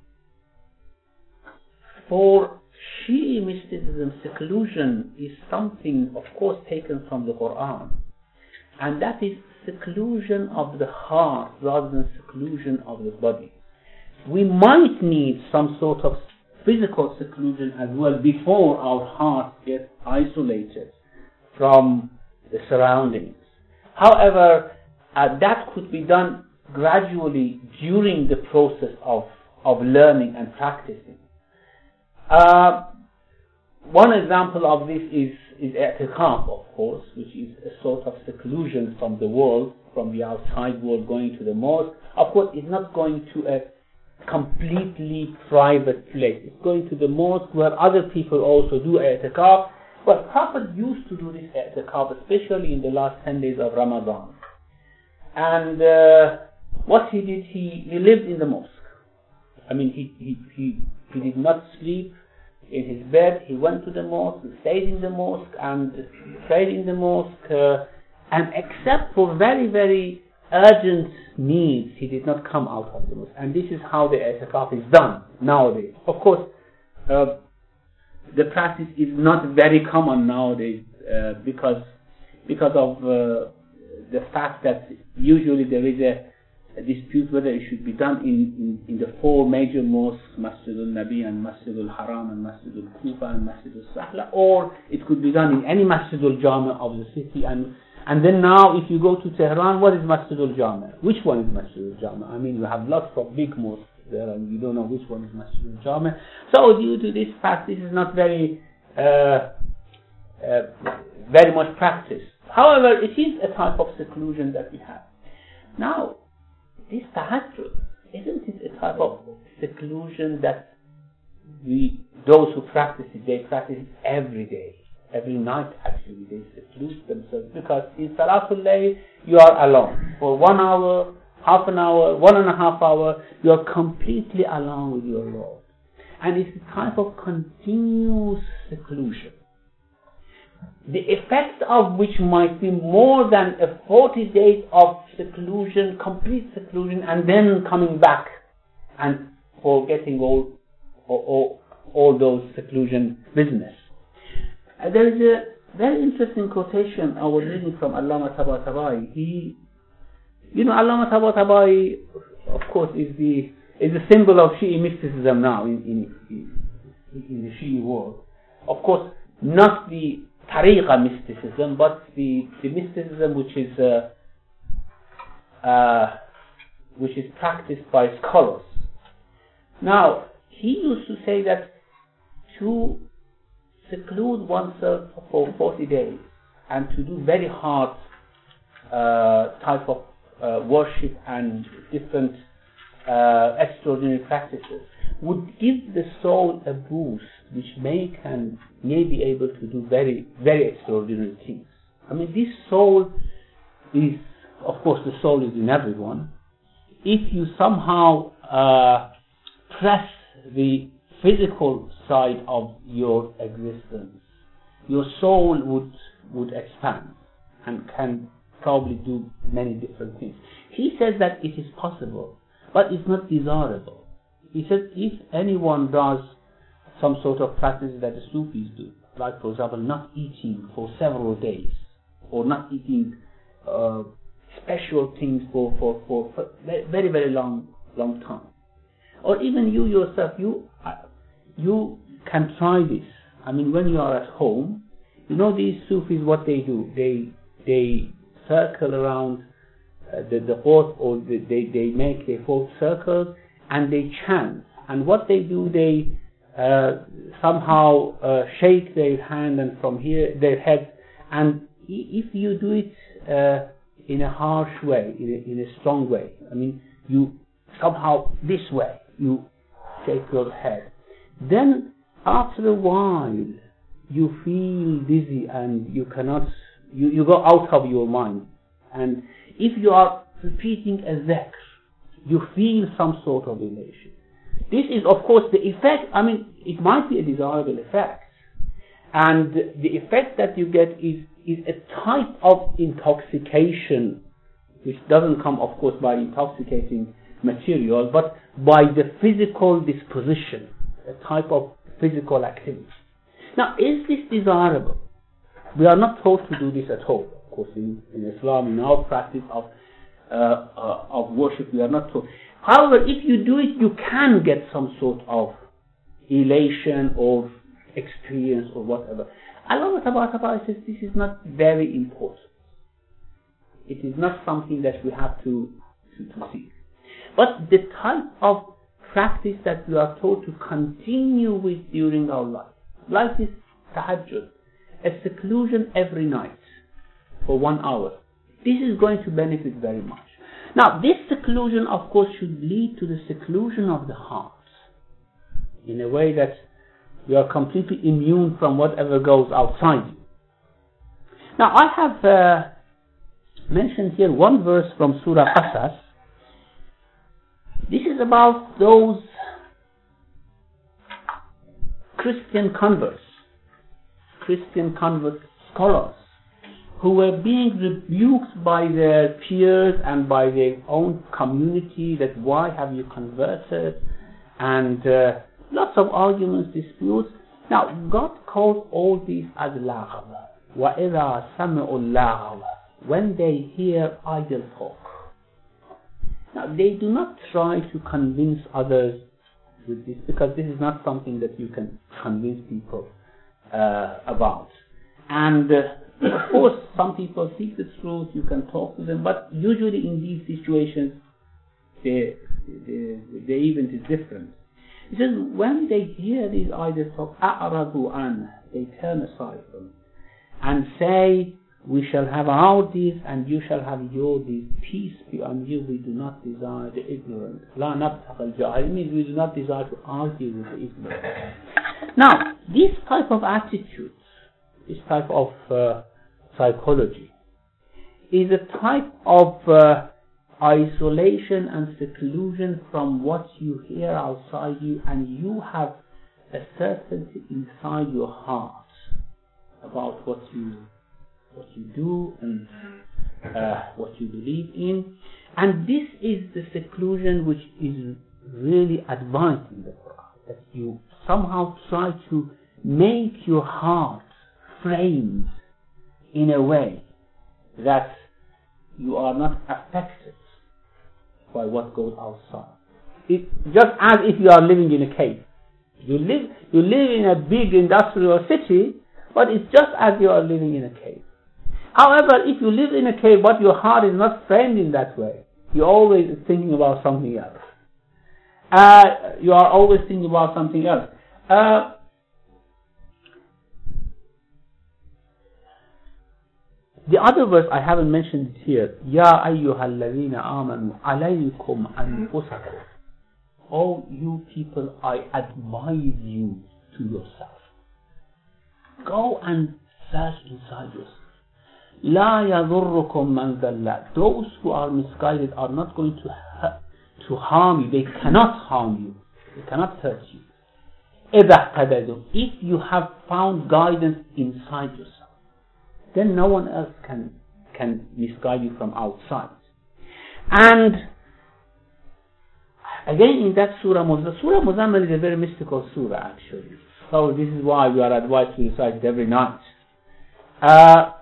for Shia mysticism, seclusion is something, of course, taken from the Quran, and that is seclusion of the heart rather than seclusion of the body. We might need some sort of physical seclusion as well before our heart gets isolated from the surroundings. However, uh, that could be done gradually during the process of, of learning and practicing. Uh, one example of this is, is i'tikaf, of course, which is a sort of seclusion from the world, from the outside world, going to the mosque. Of course, it's not going to a completely private place. It's going to the mosque where other people also do i'tikaf. But Prophet used to do this i'tikaf, especially in the last ten days of Ramadan. And uh, what he did, he, he lived in the mosque. I mean, he, he, he, he did not sleep in his bed. He went to the mosque, stayed in the mosque, and prayed in the mosque. Uh, and except for very, very urgent needs, he did not come out of the mosque. And this is how the i'tikaf is done nowadays. Of course, uh, the practice is not very common nowadays uh, because because of uh, the fact that usually there is a, a dispute whether it should be done in, in, in the four major mosques, Masjid al-Nabi and Masjid al-Haram and Masjid al-Kufa and Masjid al-Sahla, or it could be done in any Masjid al-Jami of the city. And and then now if you go to Tehran, what is Masjid al-Jami? Which one is Masjid al-Jami? I mean, you have lots of big mosques there and you don't know which one is Masjid al-Jami. So due to this fact, this is not very uh, uh, very much practiced. However, it is a type of seclusion that we have. Now, this tahajjud, isn't it a type of seclusion that we, those who practice it, they practice it every day, every night actually, they seclude themselves, because in Salatul Layl, you are alone. For one hour half an hour, one and a half hour, you are completely alone with your Lord. And it's a type of continuous seclusion, the effect of which might be more than a forty days of seclusion, complete seclusion, and then coming back and forgetting all all, all those seclusion business. Uh, there is a very interesting quotation I was reading from Allama Tabatabai. He, you know, Allama Tabatabai, of course, is the is the symbol of Shi'i mysticism now in in, in, in the Shi'i world. Of course, not the Tariqa mysticism, but the, the mysticism which is uh, uh, which is practiced by scholars. Now, he used to say that to seclude oneself for forty days and to do very hard uh, type of uh, worship and different uh, extraordinary practices would give the soul a boost which may can may be able to do very, very extraordinary things. I mean, this soul is, of course, the soul is in everyone. If you somehow uh, press the physical side of your existence, your soul would would expand and can probably do many different things. He says that it is possible, but it's not desirable. He says if anyone does some sort of practice that the Sufis do, like for example not eating for several days, or not eating uh, special things for, for, for, for very, very long, long time. Or even you yourself, you uh, you can try this. I mean, when you are at home, you know these Sufis, what they do, they they circle around uh, the, the earth, or the, they, they make their four circles, and they chant. And what they do, they uh, somehow uh, shake their hand and from here, their head. And if you do it uh, in a harsh way, in a, in a strong way, I mean, you somehow this way, you shake your head. Then after a while, you feel dizzy and you cannot, you, you go out of your mind. And if you are repeating a zikr, you feel some sort of elation. This is, of course, the effect. I mean, it might be a desirable effect. And the effect that you get is, is a type of intoxication, which doesn't come, of course, by intoxicating material, but by the physical disposition, a type of physical activity. Now, is this desirable? We are not told to do this at all. Of course, in, in Islam, in our practice of uh, uh, of worship, we are not told. However, if you do it, you can get some sort of elation or experience or whatever. Allah Ta'ala says this is not very important. It is not something that we have to, to, to seek. But the type of practice that we are told to continue with during our life, like this tahajjud, a seclusion every night for one hour, this is going to benefit very much. Now, this seclusion, of course, should lead to the seclusion of the heart in a way that you are completely immune from whatever goes outside you. Now, I have uh, mentioned here one verse from Surah Qasas. This is about those Christian converts, Christian convert scholars, who were being rebuked by their peers and by their own community that why have you converted, and uh, lots of arguments, disputes. Now, God calls all these as laghaw. وَإِذَا سَمِعُوا اللَّغْوَ, when they hear idle talk. Now, they do not try to convince others with this, because this is not something that you can convince people uh, about. And uh, of course, some people seek the truth, you can talk to them, but usually in these situations, the, the, the event is different. He says, when they hear these idle talk, أَعْرَضُوا عَنْهُ, they turn aside from it and say, we shall have our deeds and you shall have your deeds. Peace be on you, we do not desire the ignorant. لَا نَبْتَغَى الْجَاهِلِينَ, it means we do not desire to argue with the ignorant. Now, this type of attitude, this type of uh, psychology, is a type of uh, isolation and seclusion from what you hear outside you, and you have a certainty inside your heart about what you what you do and uh, what you believe in. And this is the seclusion which is really advised in the Quran, that you somehow try to make your heart framed in a way that you are not affected by what goes outside. It, just as if you are living in a cave. You live, you live in a big industrial city, but it's just as you are living in a cave. However, if you live in a cave but your heart is not framed in that way, you're always thinking about something else. Uh, you are always thinking about something else. Uh, the other verse I haven't mentioned here. Ya ayyuhal ladhina amanu alaykum anfusakum. Oh, you people, I advise you to yourself. Go and search inside yourself. La yadurrukum man dhalla. Those who are misguided are not going to hurt, to harm you. They cannot harm you. They cannot hurt you. إِذَا اهْتَدَيْتُمْ. If you have found guidance inside yourself, then no one else can can misguide you from outside. And again in that surah, Surah Muzammil is a very mystical surah actually. So this is why we are advised to recite it every night. Uh,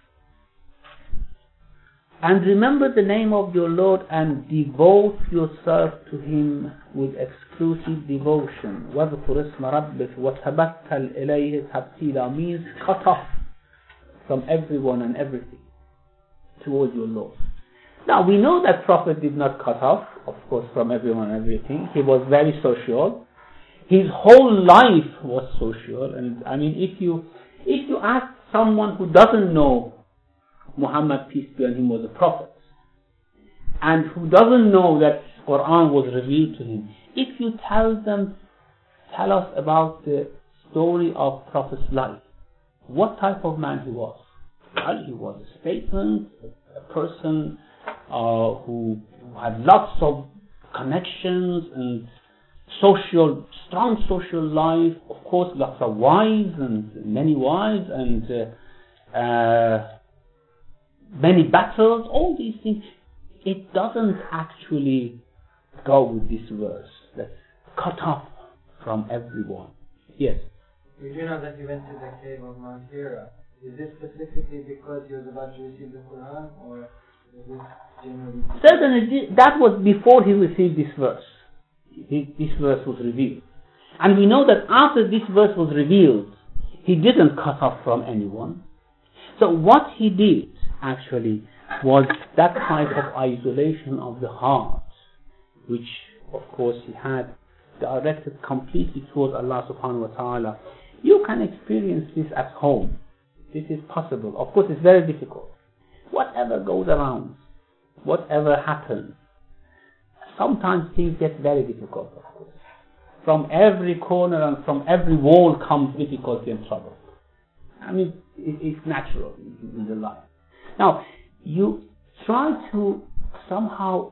and remember the name of your Lord and devote yourself to Him with exclusive devotion. وَذْكُرِ اسْمَ رَبِّكَ وَتَبَتَّلْ إِلَيْهِ تَبْتِيلًا means cut off from everyone and everything towards your Lord. Now we know that Prophet did not cut off, of course, from everyone and everything. He was very social. His whole life was social. And I mean, if you if you ask someone who doesn't know Muhammad, peace be on him, was a prophet, and who doesn't know that Quran was revealed to him, if you tell them, tell us about the story of Prophet's life, what type of man he was? Well, he was a statesman, a person uh, who had lots of connections and social, strong social life, of course, lots of wives and many wives and uh, uh, many battles, all these things. It doesn't actually go with this verse that's cut off from everyone. Yes. We do know that he went to the cave of Mount Hira. Is this specifically because he was about to receive the Quran, or is this generally? Certainly, that was before he received this verse. This verse was revealed. And we know that after this verse was revealed, he didn't cut off from anyone. So what he did, actually, was that type of isolation of the heart, which, of course, he had directed completely towards Allah subhanahu wa ta'ala. You can experience this at home. This is possible. Of course, it's very difficult. Whatever goes around, whatever happens, sometimes things get very difficult, of course. From every corner and from every wall comes difficulty and trouble. I mean, it, it's natural in, in the life. Now, you try to somehow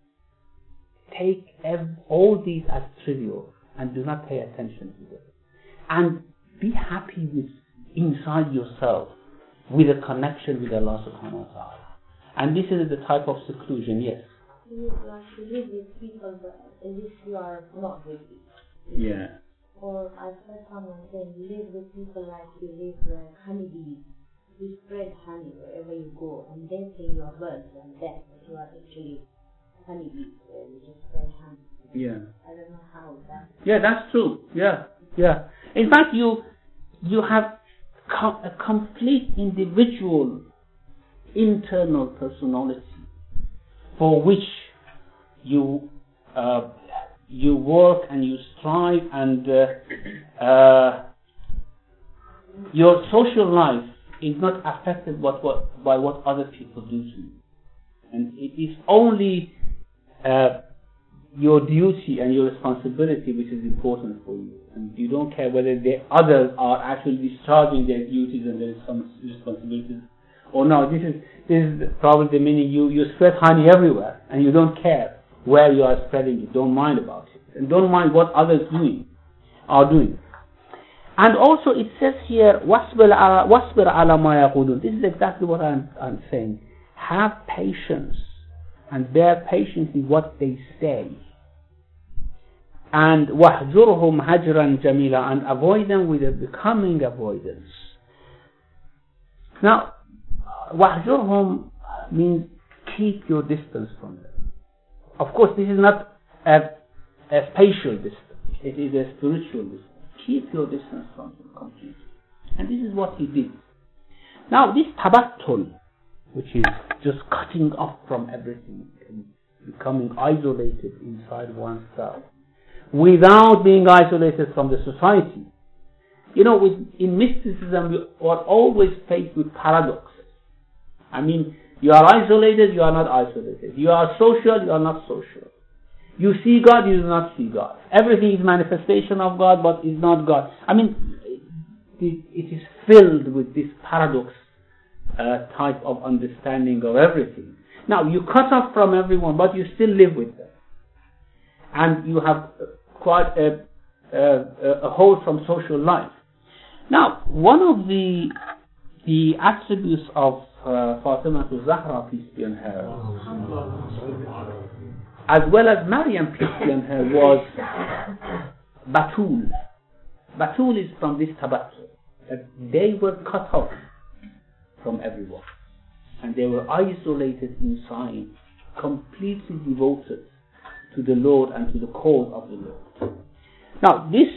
take ev- all these as trivial and do not pay attention to them. And be happy with inside yourself with a connection with Allah subhanahu wa ta'ala. And this is the type of seclusion, yes. You like to live with people in which you are not with it. Yeah. Or I've heard someone saying, live with people like you live like honeybees. You spread honey wherever you go, and they think you are birds and death, but you are actually honeybees, where you just spread honey. Yeah. I don't know how that. Yeah, that's true. Yeah, yeah. In fact, you you have com- a complete individual internal personality for which you uh, you work and you strive, and uh, uh, your social life is not affected what, what, by what other people do to you. And it is only uh, your duty and your responsibility which is important for you. And you don't care whether the others are actually discharging their duties and their responsibilities Or no, this is this is probably the meaning you, you spread honey everywhere and you don't care where you are spreading it. Don't mind about it. And don't mind what others doing are doing. And also it says here, وَاصْبِرْ عَلَى مَا يَقُولُونَ. This is exactly what I'm, I'm saying. Have patience and bear patience with what they say. And وَحْجُرْهُمْ هَجْرًا جَمِيلًا, and avoid them with a becoming avoidance. Now, وَحْجُرْهُمْ means keep your distance from them. Of course, this is not a, a spatial distance. It is a spiritual distance. Keep your distance from them completely. And this is what he did. Now, this tabattul, which is just cutting off from everything and becoming isolated inside oneself, without being isolated from the society. You know, with, in mysticism, we are always faced with paradoxes. I mean, you are isolated, you are not isolated. You are social, you are not social. You see God, you do not see God. Everything is manifestation of God, but is not God. I mean, it, it is filled with this paradox uh, type of understanding of everything. Now, you cut off from everyone, but you still live with them. And you have quite a, a, a wholesome social life. Now, one of the the attributes of uh, Fatima Zahra, peace be on her, as well as Maryam, peace be on her, was Batul. Batul is from this tabattul, that they were cut off from everyone. And they were isolated inside, completely devoted to the Lord and to the cause of the Lord. Now this,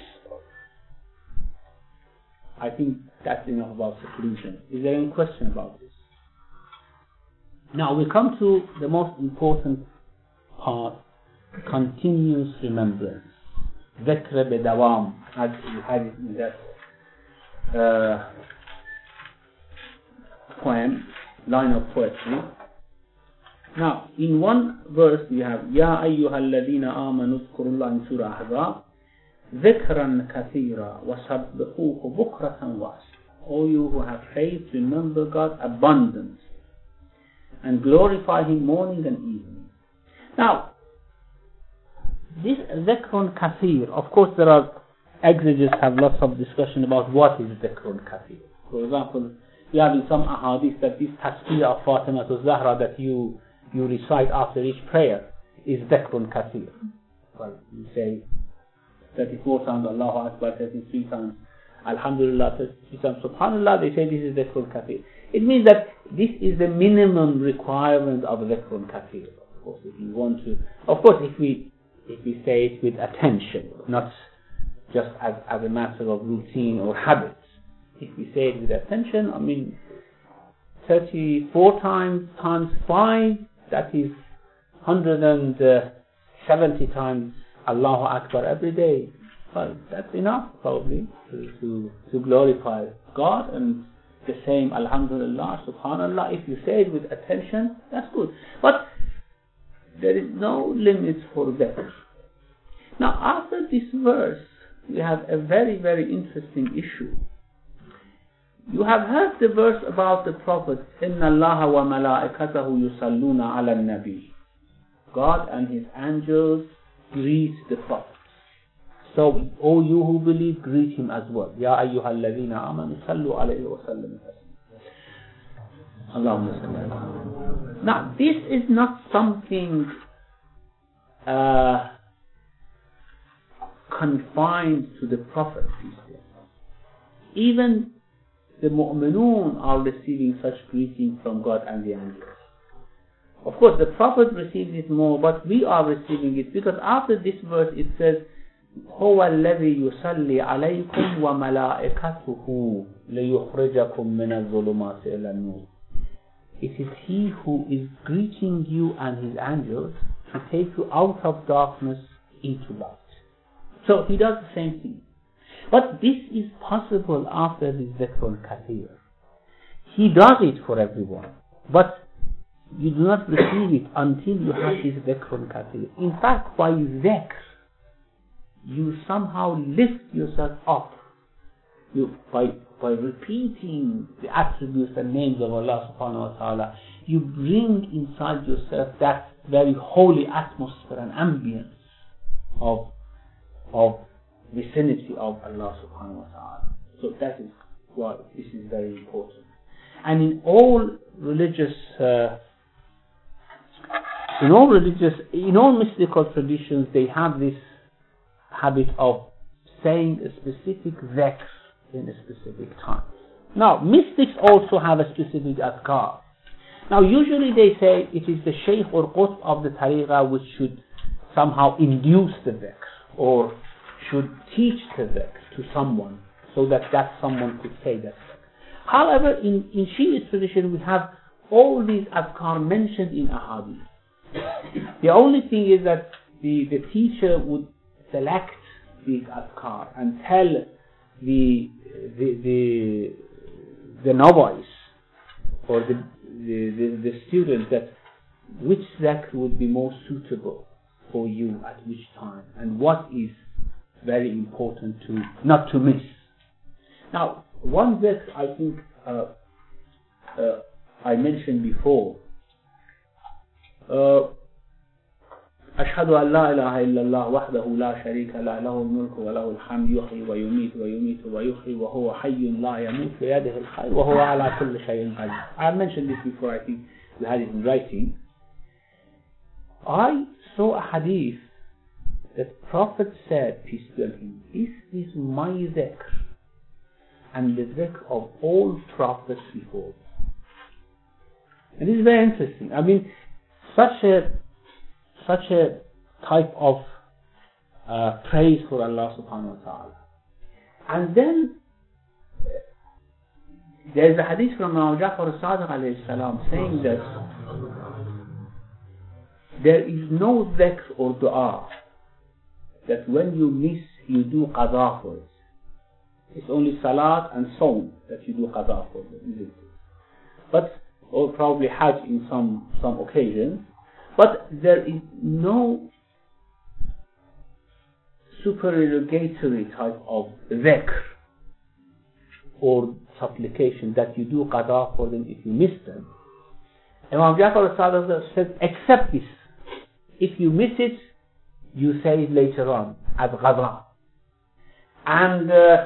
I think that's enough about seclusion. Is there any question about this? Now we come to the most important part, continuous remembrance. Dhikr bidawam, as you had it in that uh, poem, line of poetry. Now, in one verse we have Ya ayyuhal ladina amanu dhkurullaha in Surah Ahzab dhikran kathira wa sabbihuhu bukratan wa asila. O you who have faith, remember God abundant and glorify Him morning and evening. Now, this dhikrun kathir, of course there are exegetes have lots of discussion about what is dhikrun kathir. For example, we have in some ahadith that this tasbih of Fatima Zahra that you you recite after each prayer is dhikrun kathir. Well, you say thirty-four times Allahu Akbar, thirty-three times Alhamdulillah, thirty-three times Subhanallah, they say this is dhikrun kathir. It means that this is the minimum requirement of dhikrun kathir. Of course, if you want to, of course, if we if we say it with attention, not just as, as a matter of routine or habit. If we say it with attention, I mean, thirty-four times times five, that is one hundred seventy times Allahu Akbar every day. Well, that's enough probably to, to, to glorify God, and the same Alhamdulillah, Subhanallah. If you say it with attention, that's good. But there is no limit for that. Now, after this verse, we have a very, very interesting issue. You have heard the verse about the Prophet, Inna Allaha wa malaikatahu yusalluna ala nabi. God and His angels greet the Prophet. So, O you who believe, greet him as well. Ya ayyuhal ladhina amanu sallu alayhi wa sallam. Allahumma salli. Now, this is not something uh, confined to the Prophet. Even the mu'minun are receiving such greeting from God and the angels. Of course, the Prophet receives it more, but we are receiving it because after this verse it says, هو الذي يصلي عليكم وملائكته ليخرجكم من الظلمات إلى النور. It is He who is greeting you and His angels to take you out of darkness into light. So He does the same thing. But this is possible after this dhikrun kathir. He does it for everyone, but you do not receive it until you have this dhikrun kathir. In fact, by dhikr, you somehow lift yourself up you by by repeating the attributes and names of Allah subhanahu wa ta'ala, you bring inside yourself that very holy atmosphere and ambience of of vicinity of Allah subhanahu wa ta'ala. So that is why this is very important. And in all religious uh, in all religious in all mystical traditions, they have this habit of saying a specific dhikr in a specific time. Now, mystics also have a specific adhkar. Now, usually they say it is the Shaykh or Qutb of the Tariqah which should somehow induce the dhikr or should teach the dhikr to someone so that that someone could say that dhikr. However, in, in Shiite tradition we have all these adhkar mentioned in ahadith. The only thing is that the, the teacher would select these adhkar and tell the the the, the novice or the, the, the, the student that which dhikr would be most suitable for you at which time and what is very important to not to miss. Now, one dhikr I think uh, uh, I mentioned before. Uh, أشهد أن لا إله إلا الله وحده لا شريك له له الملك وله الحمد يحيي ويميت ويميت ويحيي وهو حي لا يموت بيده الخير وهو على كل شيء قدير. I mentioned this before, I think we had it in writing. I saw a hadith that Prophet said, peace be upon him, is this my dhikr and the dhikr of all prophets before? And this is very interesting. I mean, such a such a type of uh, praise for Allah subhanahu wa ta'ala. And then uh, there is a hadith from Imam Ja'far al-Sadiq alayhi salam saying that there is no dhikr or dua that when you miss you do qadha for it. It's only salat and saum that you do qadha for it. But, or probably hajj in some, some occasions. But there is no supererogatory type of dhikr or supplication that you do qadha for them if you miss them. Imam Ja'far al-Sadiq says, except this. If you miss it, you say it later on, as qadha. And uh,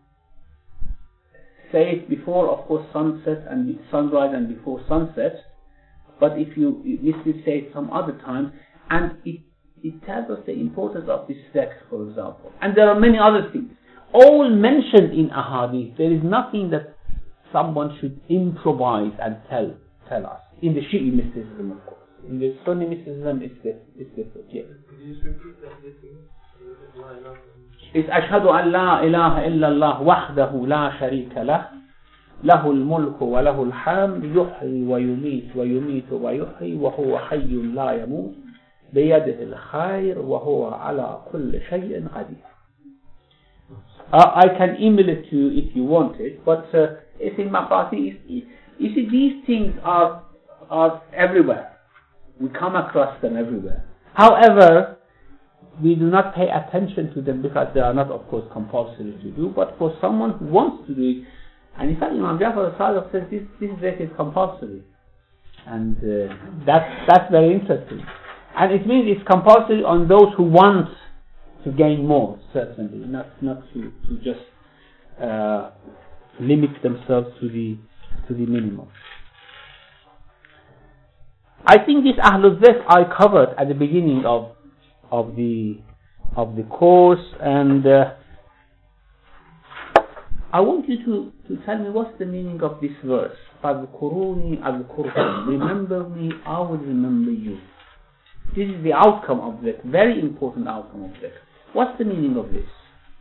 say it before, of course, sunset and sunrise and before sunset. But if you miss it, say it some other time. And it, it tells us the importance of this dhikr, for example. And there are many other things. All mentioned in ahadith. There is nothing that someone should improvise and tell tell us. In the Shi'i mysticism, of course. In the Sunni mysticism, it's different. It's different, yes. Could you just repeat that thing? It's أشهد أن لا إله إلا الله وحده لا شريك له له الملك وله الحمد يحيي ويميت ويميت ويحيي وهو حي لا يموت بيده الخير وهو على كل شيء قدير. Uh, I can email it to you if you want it, but uh, it's in Mafati. You see, these things are are everywhere. We come across them everywhere. However, we do not pay attention to them because they are not, of course, compulsory to do. But for someone who wants to do it, and in fact, Imam Ja'far al-Sadiq says this this dhikr is compulsory, and uh, that's that's very interesting. And it means it's compulsory on those who want to gain more, certainly, not not to to just uh, limit themselves to the to the minimum. I think this Ahlul Dhikr I covered at the beginning of of the of the course, and uh, I want you to, to tell me what's the meaning of this verse. فَاذْكُرُونِي أَذْكُرْكُمْ. Remember me, I will remember you. This is the outcome of this, very important outcome of this. What's the meaning of this?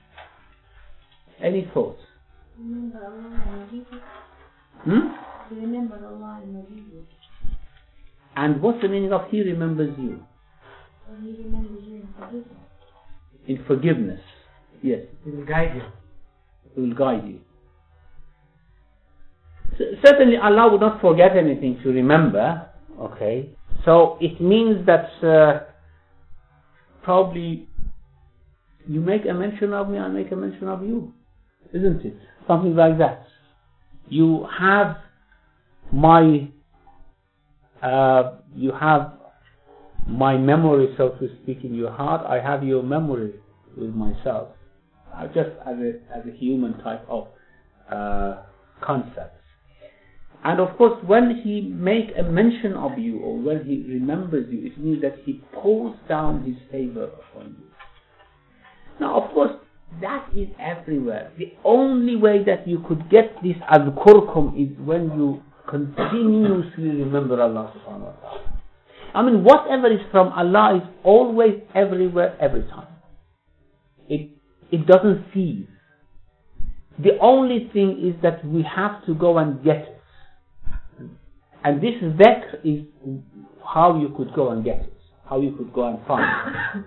Any thoughts? Remember Allah in Jesus. Hmm? Remember Allah in Jesus. And what's the meaning of He remembers you? Or He remembers you in forgiveness. In forgiveness. Yes. He will guide you. He will guide you. So, certainly Allah would not forget anything to remember. Okay. So it means that uh, probably you make a mention of me, I make a mention of you. isn't it? Something like that. You have my, uh, you have my memory, so to speak, in your heart. I have your memory with myself. Uh, just as a as a human type of uh, concept. And of course, when he make a mention of you, or when he remembers you, it means that he pours down his favor upon you. Now, of course, that is everywhere. The only way that you could get this azkurkum is when you continuously remember Allah subhanahu wa ta'ala. I mean, whatever is from Allah is always everywhere, every time. It it doesn't cease. The only thing is that we have to go and get it. And this dhikr is how you could go and get it, how you could go and find it.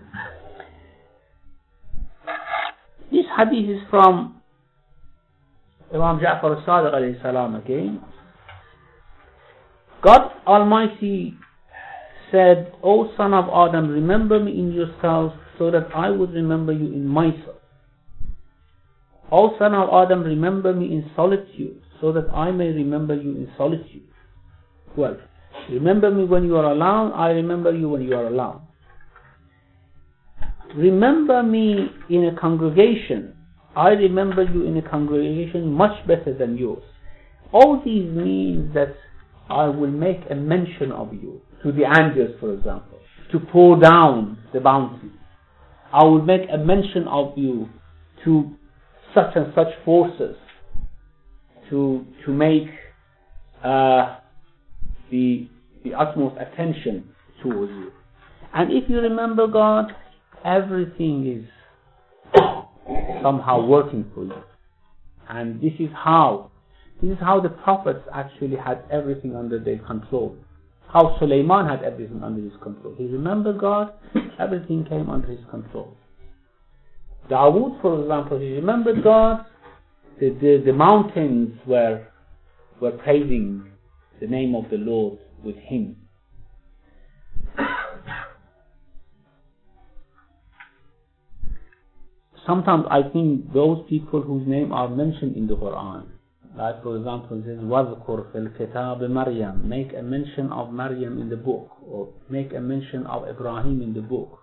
This hadith is from Imam Ja'far al-Sadiq alayhi salam again. God Almighty said, O son of Adam, remember me in yourself so that I would remember you in myself. O son of Adam, remember me in solitude so that I may remember you in solitude. Well, remember me when you are alone, I remember you when you are alone. Remember me in a congregation, I remember you in a congregation much better than yours. All these means that I will make a mention of you to the angels, for example, to pour down the bounty. I will make a mention of you to such and such forces, to to make uh, the the utmost attention towards you. And if you remember God, everything is somehow working for you. And this is how this is how the prophets actually had everything under their control. How Sulaiman had everything under his control. He remembered God, everything came under his control. Dawood, for example, he remembered God, the, the, the mountains were were praising the name of the Lord with him. Sometimes I think those people whose name are mentioned in the Quran, like for example it says وَذْكُرْ فِي الْكِتَابِ مَرْيَمْ, make a mention of Maryam in the book, or make a mention of Ibrahim in the book.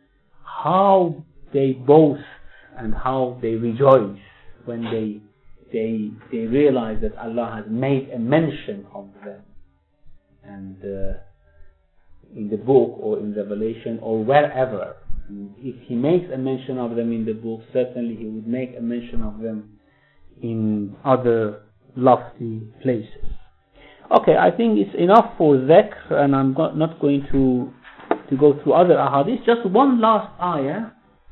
How they boast and how they rejoice when they they they realize that Allah has made a mention of them, and uh, in the book or in Revelation or wherever. If he makes a mention of them in the book, certainly he would make a mention of them in other lofty places. Okay, I think it's enough for dhikr, and I'm go- not going to to go through other ahadith. Just one last ayah.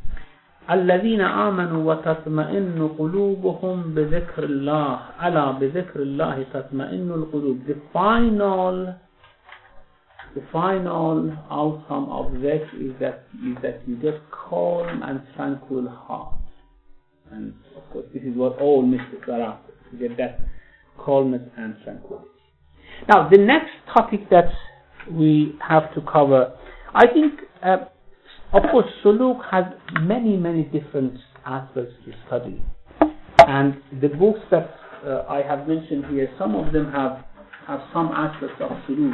الذين آمنوا وتطمئن قلوبهم بذكر الله ألا بذكر الله تطمئن القلوب. The final The final outcome of this is that is that you get calm and tranquil heart. And of course this is what all mystics are after, to get that calmness and tranquility. Now the next topic that we have to cover, I think uh, of course Suluk has many many different aspects to study. And the books that uh, I have mentioned here, some of them have, have some aspects of Suluk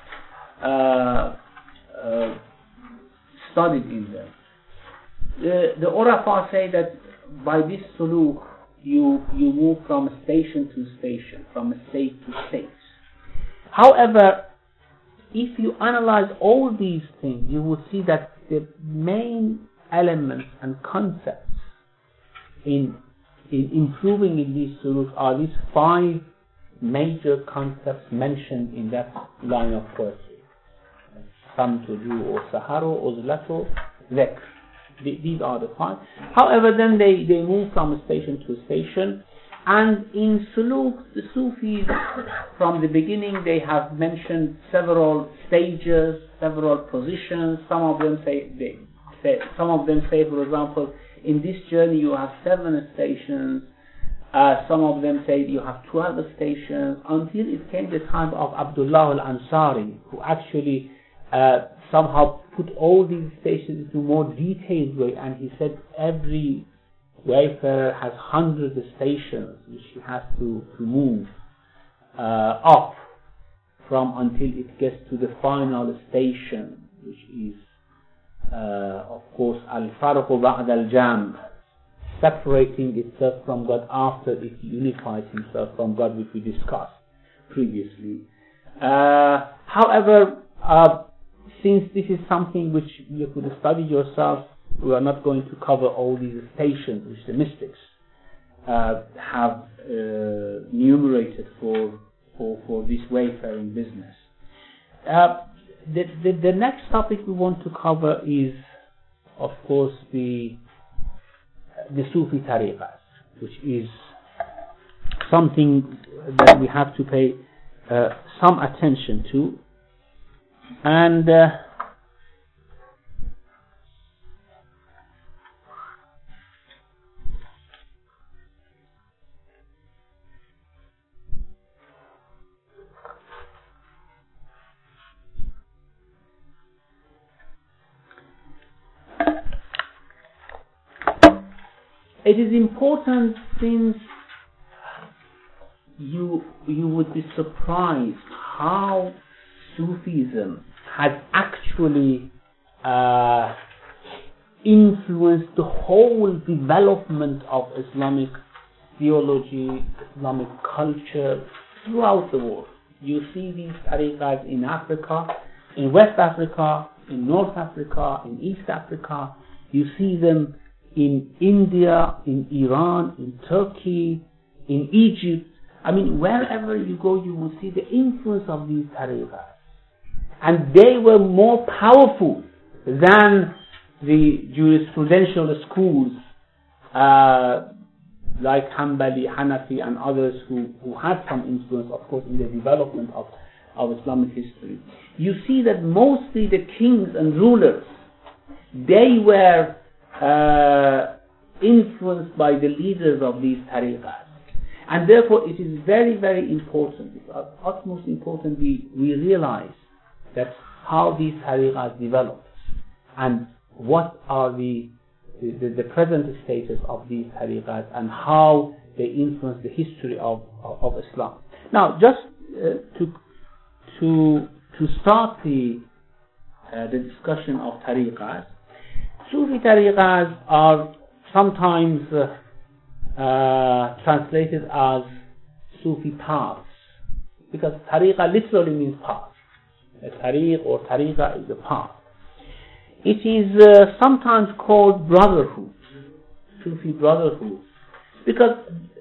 Uh, uh, studied in them. The, the Urafa say that by this suluk you you move from station to station, from state to state. However, if you analyze all these things, you will see that the main elements and concepts in in improving in these suluk are these five major concepts mentioned in that line of poetry. Samtuju or Saharo or Zlato, Dhikr. These are the five. However, then they, they move from station to station. And in Suluk, the Sufis, from the beginning, they have mentioned several stages, several positions. Some of them say, they say, some of them say, for example, in this journey you have seven stations. Uh, some of them say you have twelve stations. Until it came the time of Abdullah al-Ansari, who actually Uh, somehow put all these stations into more detailed way, and he said every wayfarer has hundreds of stations which he has to, to move uh, up from until it gets to the final station, which is, uh, of course, al-farqu ba'd al-jam, separating itself from God after it unifies himself from God, which we discussed previously. Uh, however, uh, since this is something which you could study yourself, we are not going to cover all these stations which the mystics uh, have uh, enumerated for, for for this wayfaring business. Uh, the, the the next topic we want to cover is, of course, the the Sufi tariqas, which is something that we have to pay uh, some attention to, and uh, it is important, since you you would be surprised how Sufism has actually uh, influenced the whole development of Islamic theology, Islamic culture throughout the world. You see these tariqas in Africa, in West Africa, in North Africa, in East Africa. You see them in India, in Iran, in Turkey, in Egypt. I mean, wherever you go, you will see the influence of these tariqas. And they were more powerful than the jurisprudential schools uh, like Hanbali, Hanafi, and others who, who had some influence, of course, in the development of, of Islamic history. You see that mostly the kings and rulers, they were uh, influenced by the leaders of these tariqas. And therefore it is very, very important, it's of utmost important we, we realize that how these tariqas developed and what are the, the, the present status of these tariqas and how they influence the history of, of, of Islam. Now, just uh, to, to, to start the, uh, the discussion of tariqas, Sufi tariqas are sometimes uh, uh, translated as Sufi paths, because tariqa literally means path. A tariq or tariqa is a path. It is uh, sometimes called brotherhood, Sufi brotherhood, because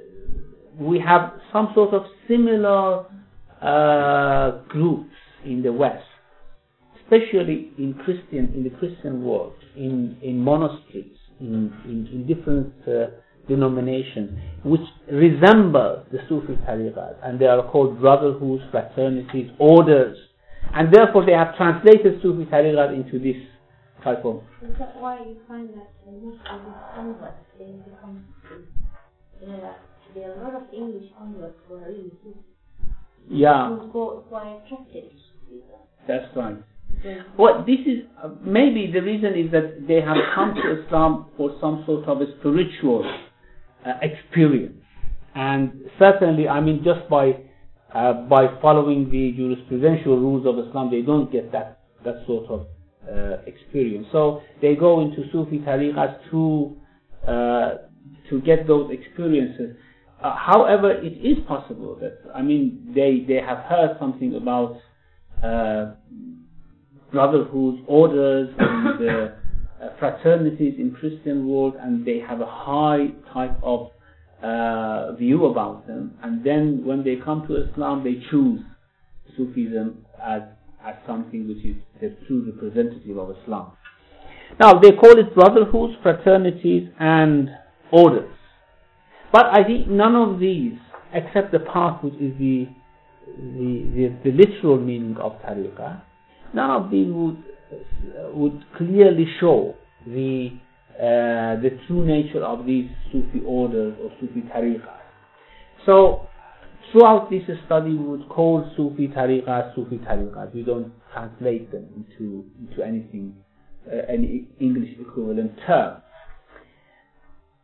we have some sort of similar uh, groups in the West, especially in Christian, in the Christian world, in, in monasteries, in, in, in different uh, denominations, which resemble the Sufi tariqas, and they are called brotherhoods, fraternities, orders, and therefore they have translated Sufi tariqas into this type of. Is that why you find that most of these converts, they become, you know, that there are a lot of English converts who are really Sufi? Yeah. Who go, who are attracted to them. That's right. Well, this is uh, maybe the reason is that they have come to Islam for some sort of a spiritual uh, experience, and certainly, I mean, just by uh, by following the jurisprudential rules of Islam, they don't get that that sort of uh, experience. So they go into Sufi tariqas to uh, to get those experiences. Uh, however, it is possible that, I mean, they they have heard something about Uh, brotherhoods, orders, and uh, uh, fraternities in Christian world, and they have a high type of uh, view about them. And then when they come to Islam, they choose Sufism as as something which is the true representative of Islam. Now they call it brotherhoods, fraternities, and orders. But I think none of these, except the path which is the The, the, the literal meaning of tariqa, none of these would uh, would clearly show the uh, the true nature of these Sufi orders or Sufi tariqas. So throughout this study we would call Sufi tariqas Sufi tariqas. We don't translate them into into anything, uh, any English equivalent term.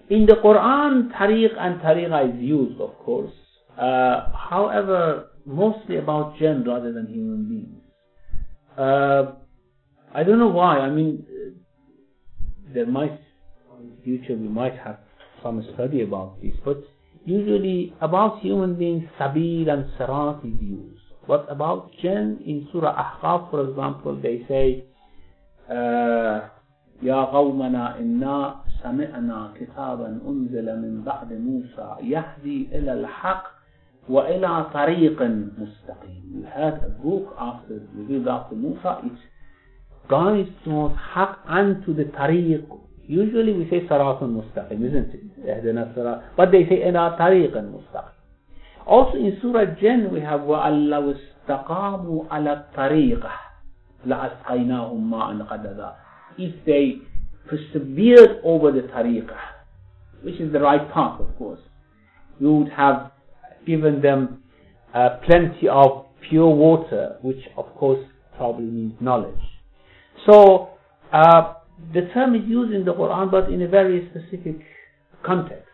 In the Quran, tariq and tariqa is used, of course. Uh, however, mostly about jinn rather than human beings. Uh, I don't know why. I mean, there might, in the future, we might have some study about this, but usually about human beings, sabil and sirat is used. But about jinn, in Surah Ahqaf, for example, they say, uh, يا قومنا إنا سمعنا كتابا أنزل من بعد موسى يهدي إلى الحق وإلى طريق مستقيم. We had a book after revealed after Musa. It guides towards haq and to the tariq. Usually we say saratun mustaqim, isn't it? اهدنا الصراط. But they say إلى طريق مستقيم. Also in Surah Jinn we have وَأَن لَوْ اسْتَقَامُوا عَلَى الطَّرِيقَةِ لَأَسْقَيْنَاهُمْ مَاءً غَدَقًا. If they persevered over the tariqah, which is the right path, of course, we would have given them uh, plenty of pure water, which of course probably means knowledge. So uh, the term is used in the Quran, but in a very specific context.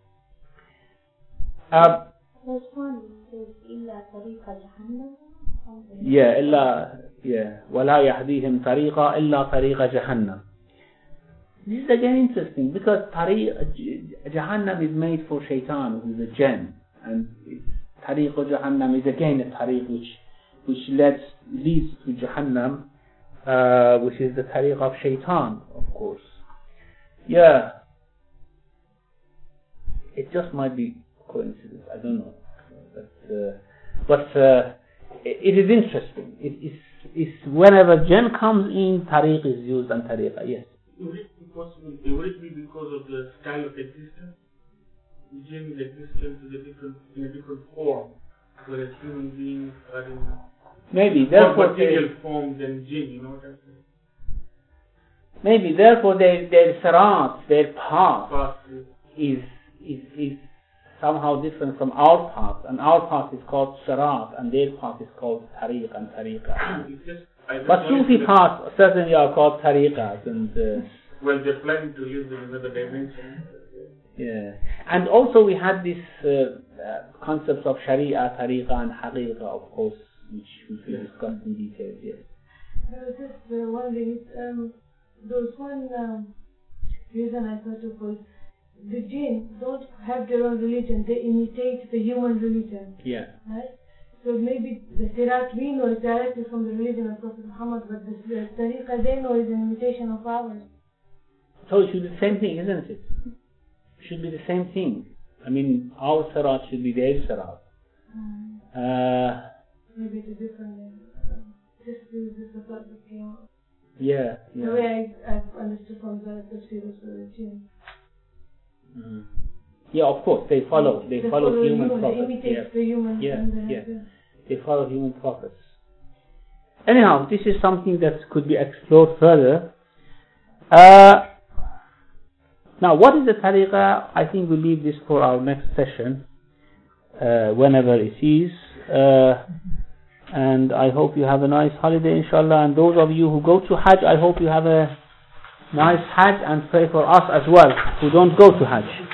Uh, yeah, إلا yeah, ولا يهديهم طريقا إلا طريق جهنم. This is again interesting because tariq, Jahannam is made for Shaitan, who is a jinn, and tariq Jahannam is again a tariq which which leads leads to Jahannam, uh, which is the tariq of Shaitan, of course. Yeah, it just might be coincidence. I don't know, but uh, but uh, it, it is interesting. It is is whenever jinn comes in, tariq is used and tariqa. Yes. Would it be possible, would it be because of the style of existence? Jinn existence is a different, in a different form, whereas human beings are in maybe more therefore material they, form than jinn, you know what I'm saying? Maybe therefore their their sirat, their path Path is is is somehow different from our path, and our path is called sirat, and their path is called tariq and tariqa. It's just, I just But wanted Sufi to- paths certainly are called tariqas, and uh, well, they're planning to live in another dimension. yeah, and also we had this uh, uh, concepts of sharia, tariqa, and haqiqa, of course, which which we discussed in detail. Yes. I was just uh, wondering, um, there was one um, reason I thought of was the jinn don't have their own religion, they imitate the human religion, Yeah. right? So maybe the sirat we know is directly from the religion of Prophet Muhammad, but the, the tariqa they know is an imitation of ours. So it should be the same thing, isn't it? It should be the same thing. I mean, our sirat should be their sirat. Um, Uh, maybe it's a different name. Um, just this is the thought that came out. yeah, The yeah. way I, I've understood from the tafsir of the jinn. Mm. Yeah, of course, they follow, they, follow, the human They prophets. imitate Yes. the human. Yeah, and the, yeah. the, They follow human prophets. Anyhow, this is something that could be explored further. Uh, now, what is the tariqah? I think we'll leave this for our next session, uh, whenever it is. Uh, and I hope you have a nice holiday, inshallah. And those of you who go to Hajj, I hope you have a nice Hajj, and pray for us as well who don't go to Hajj.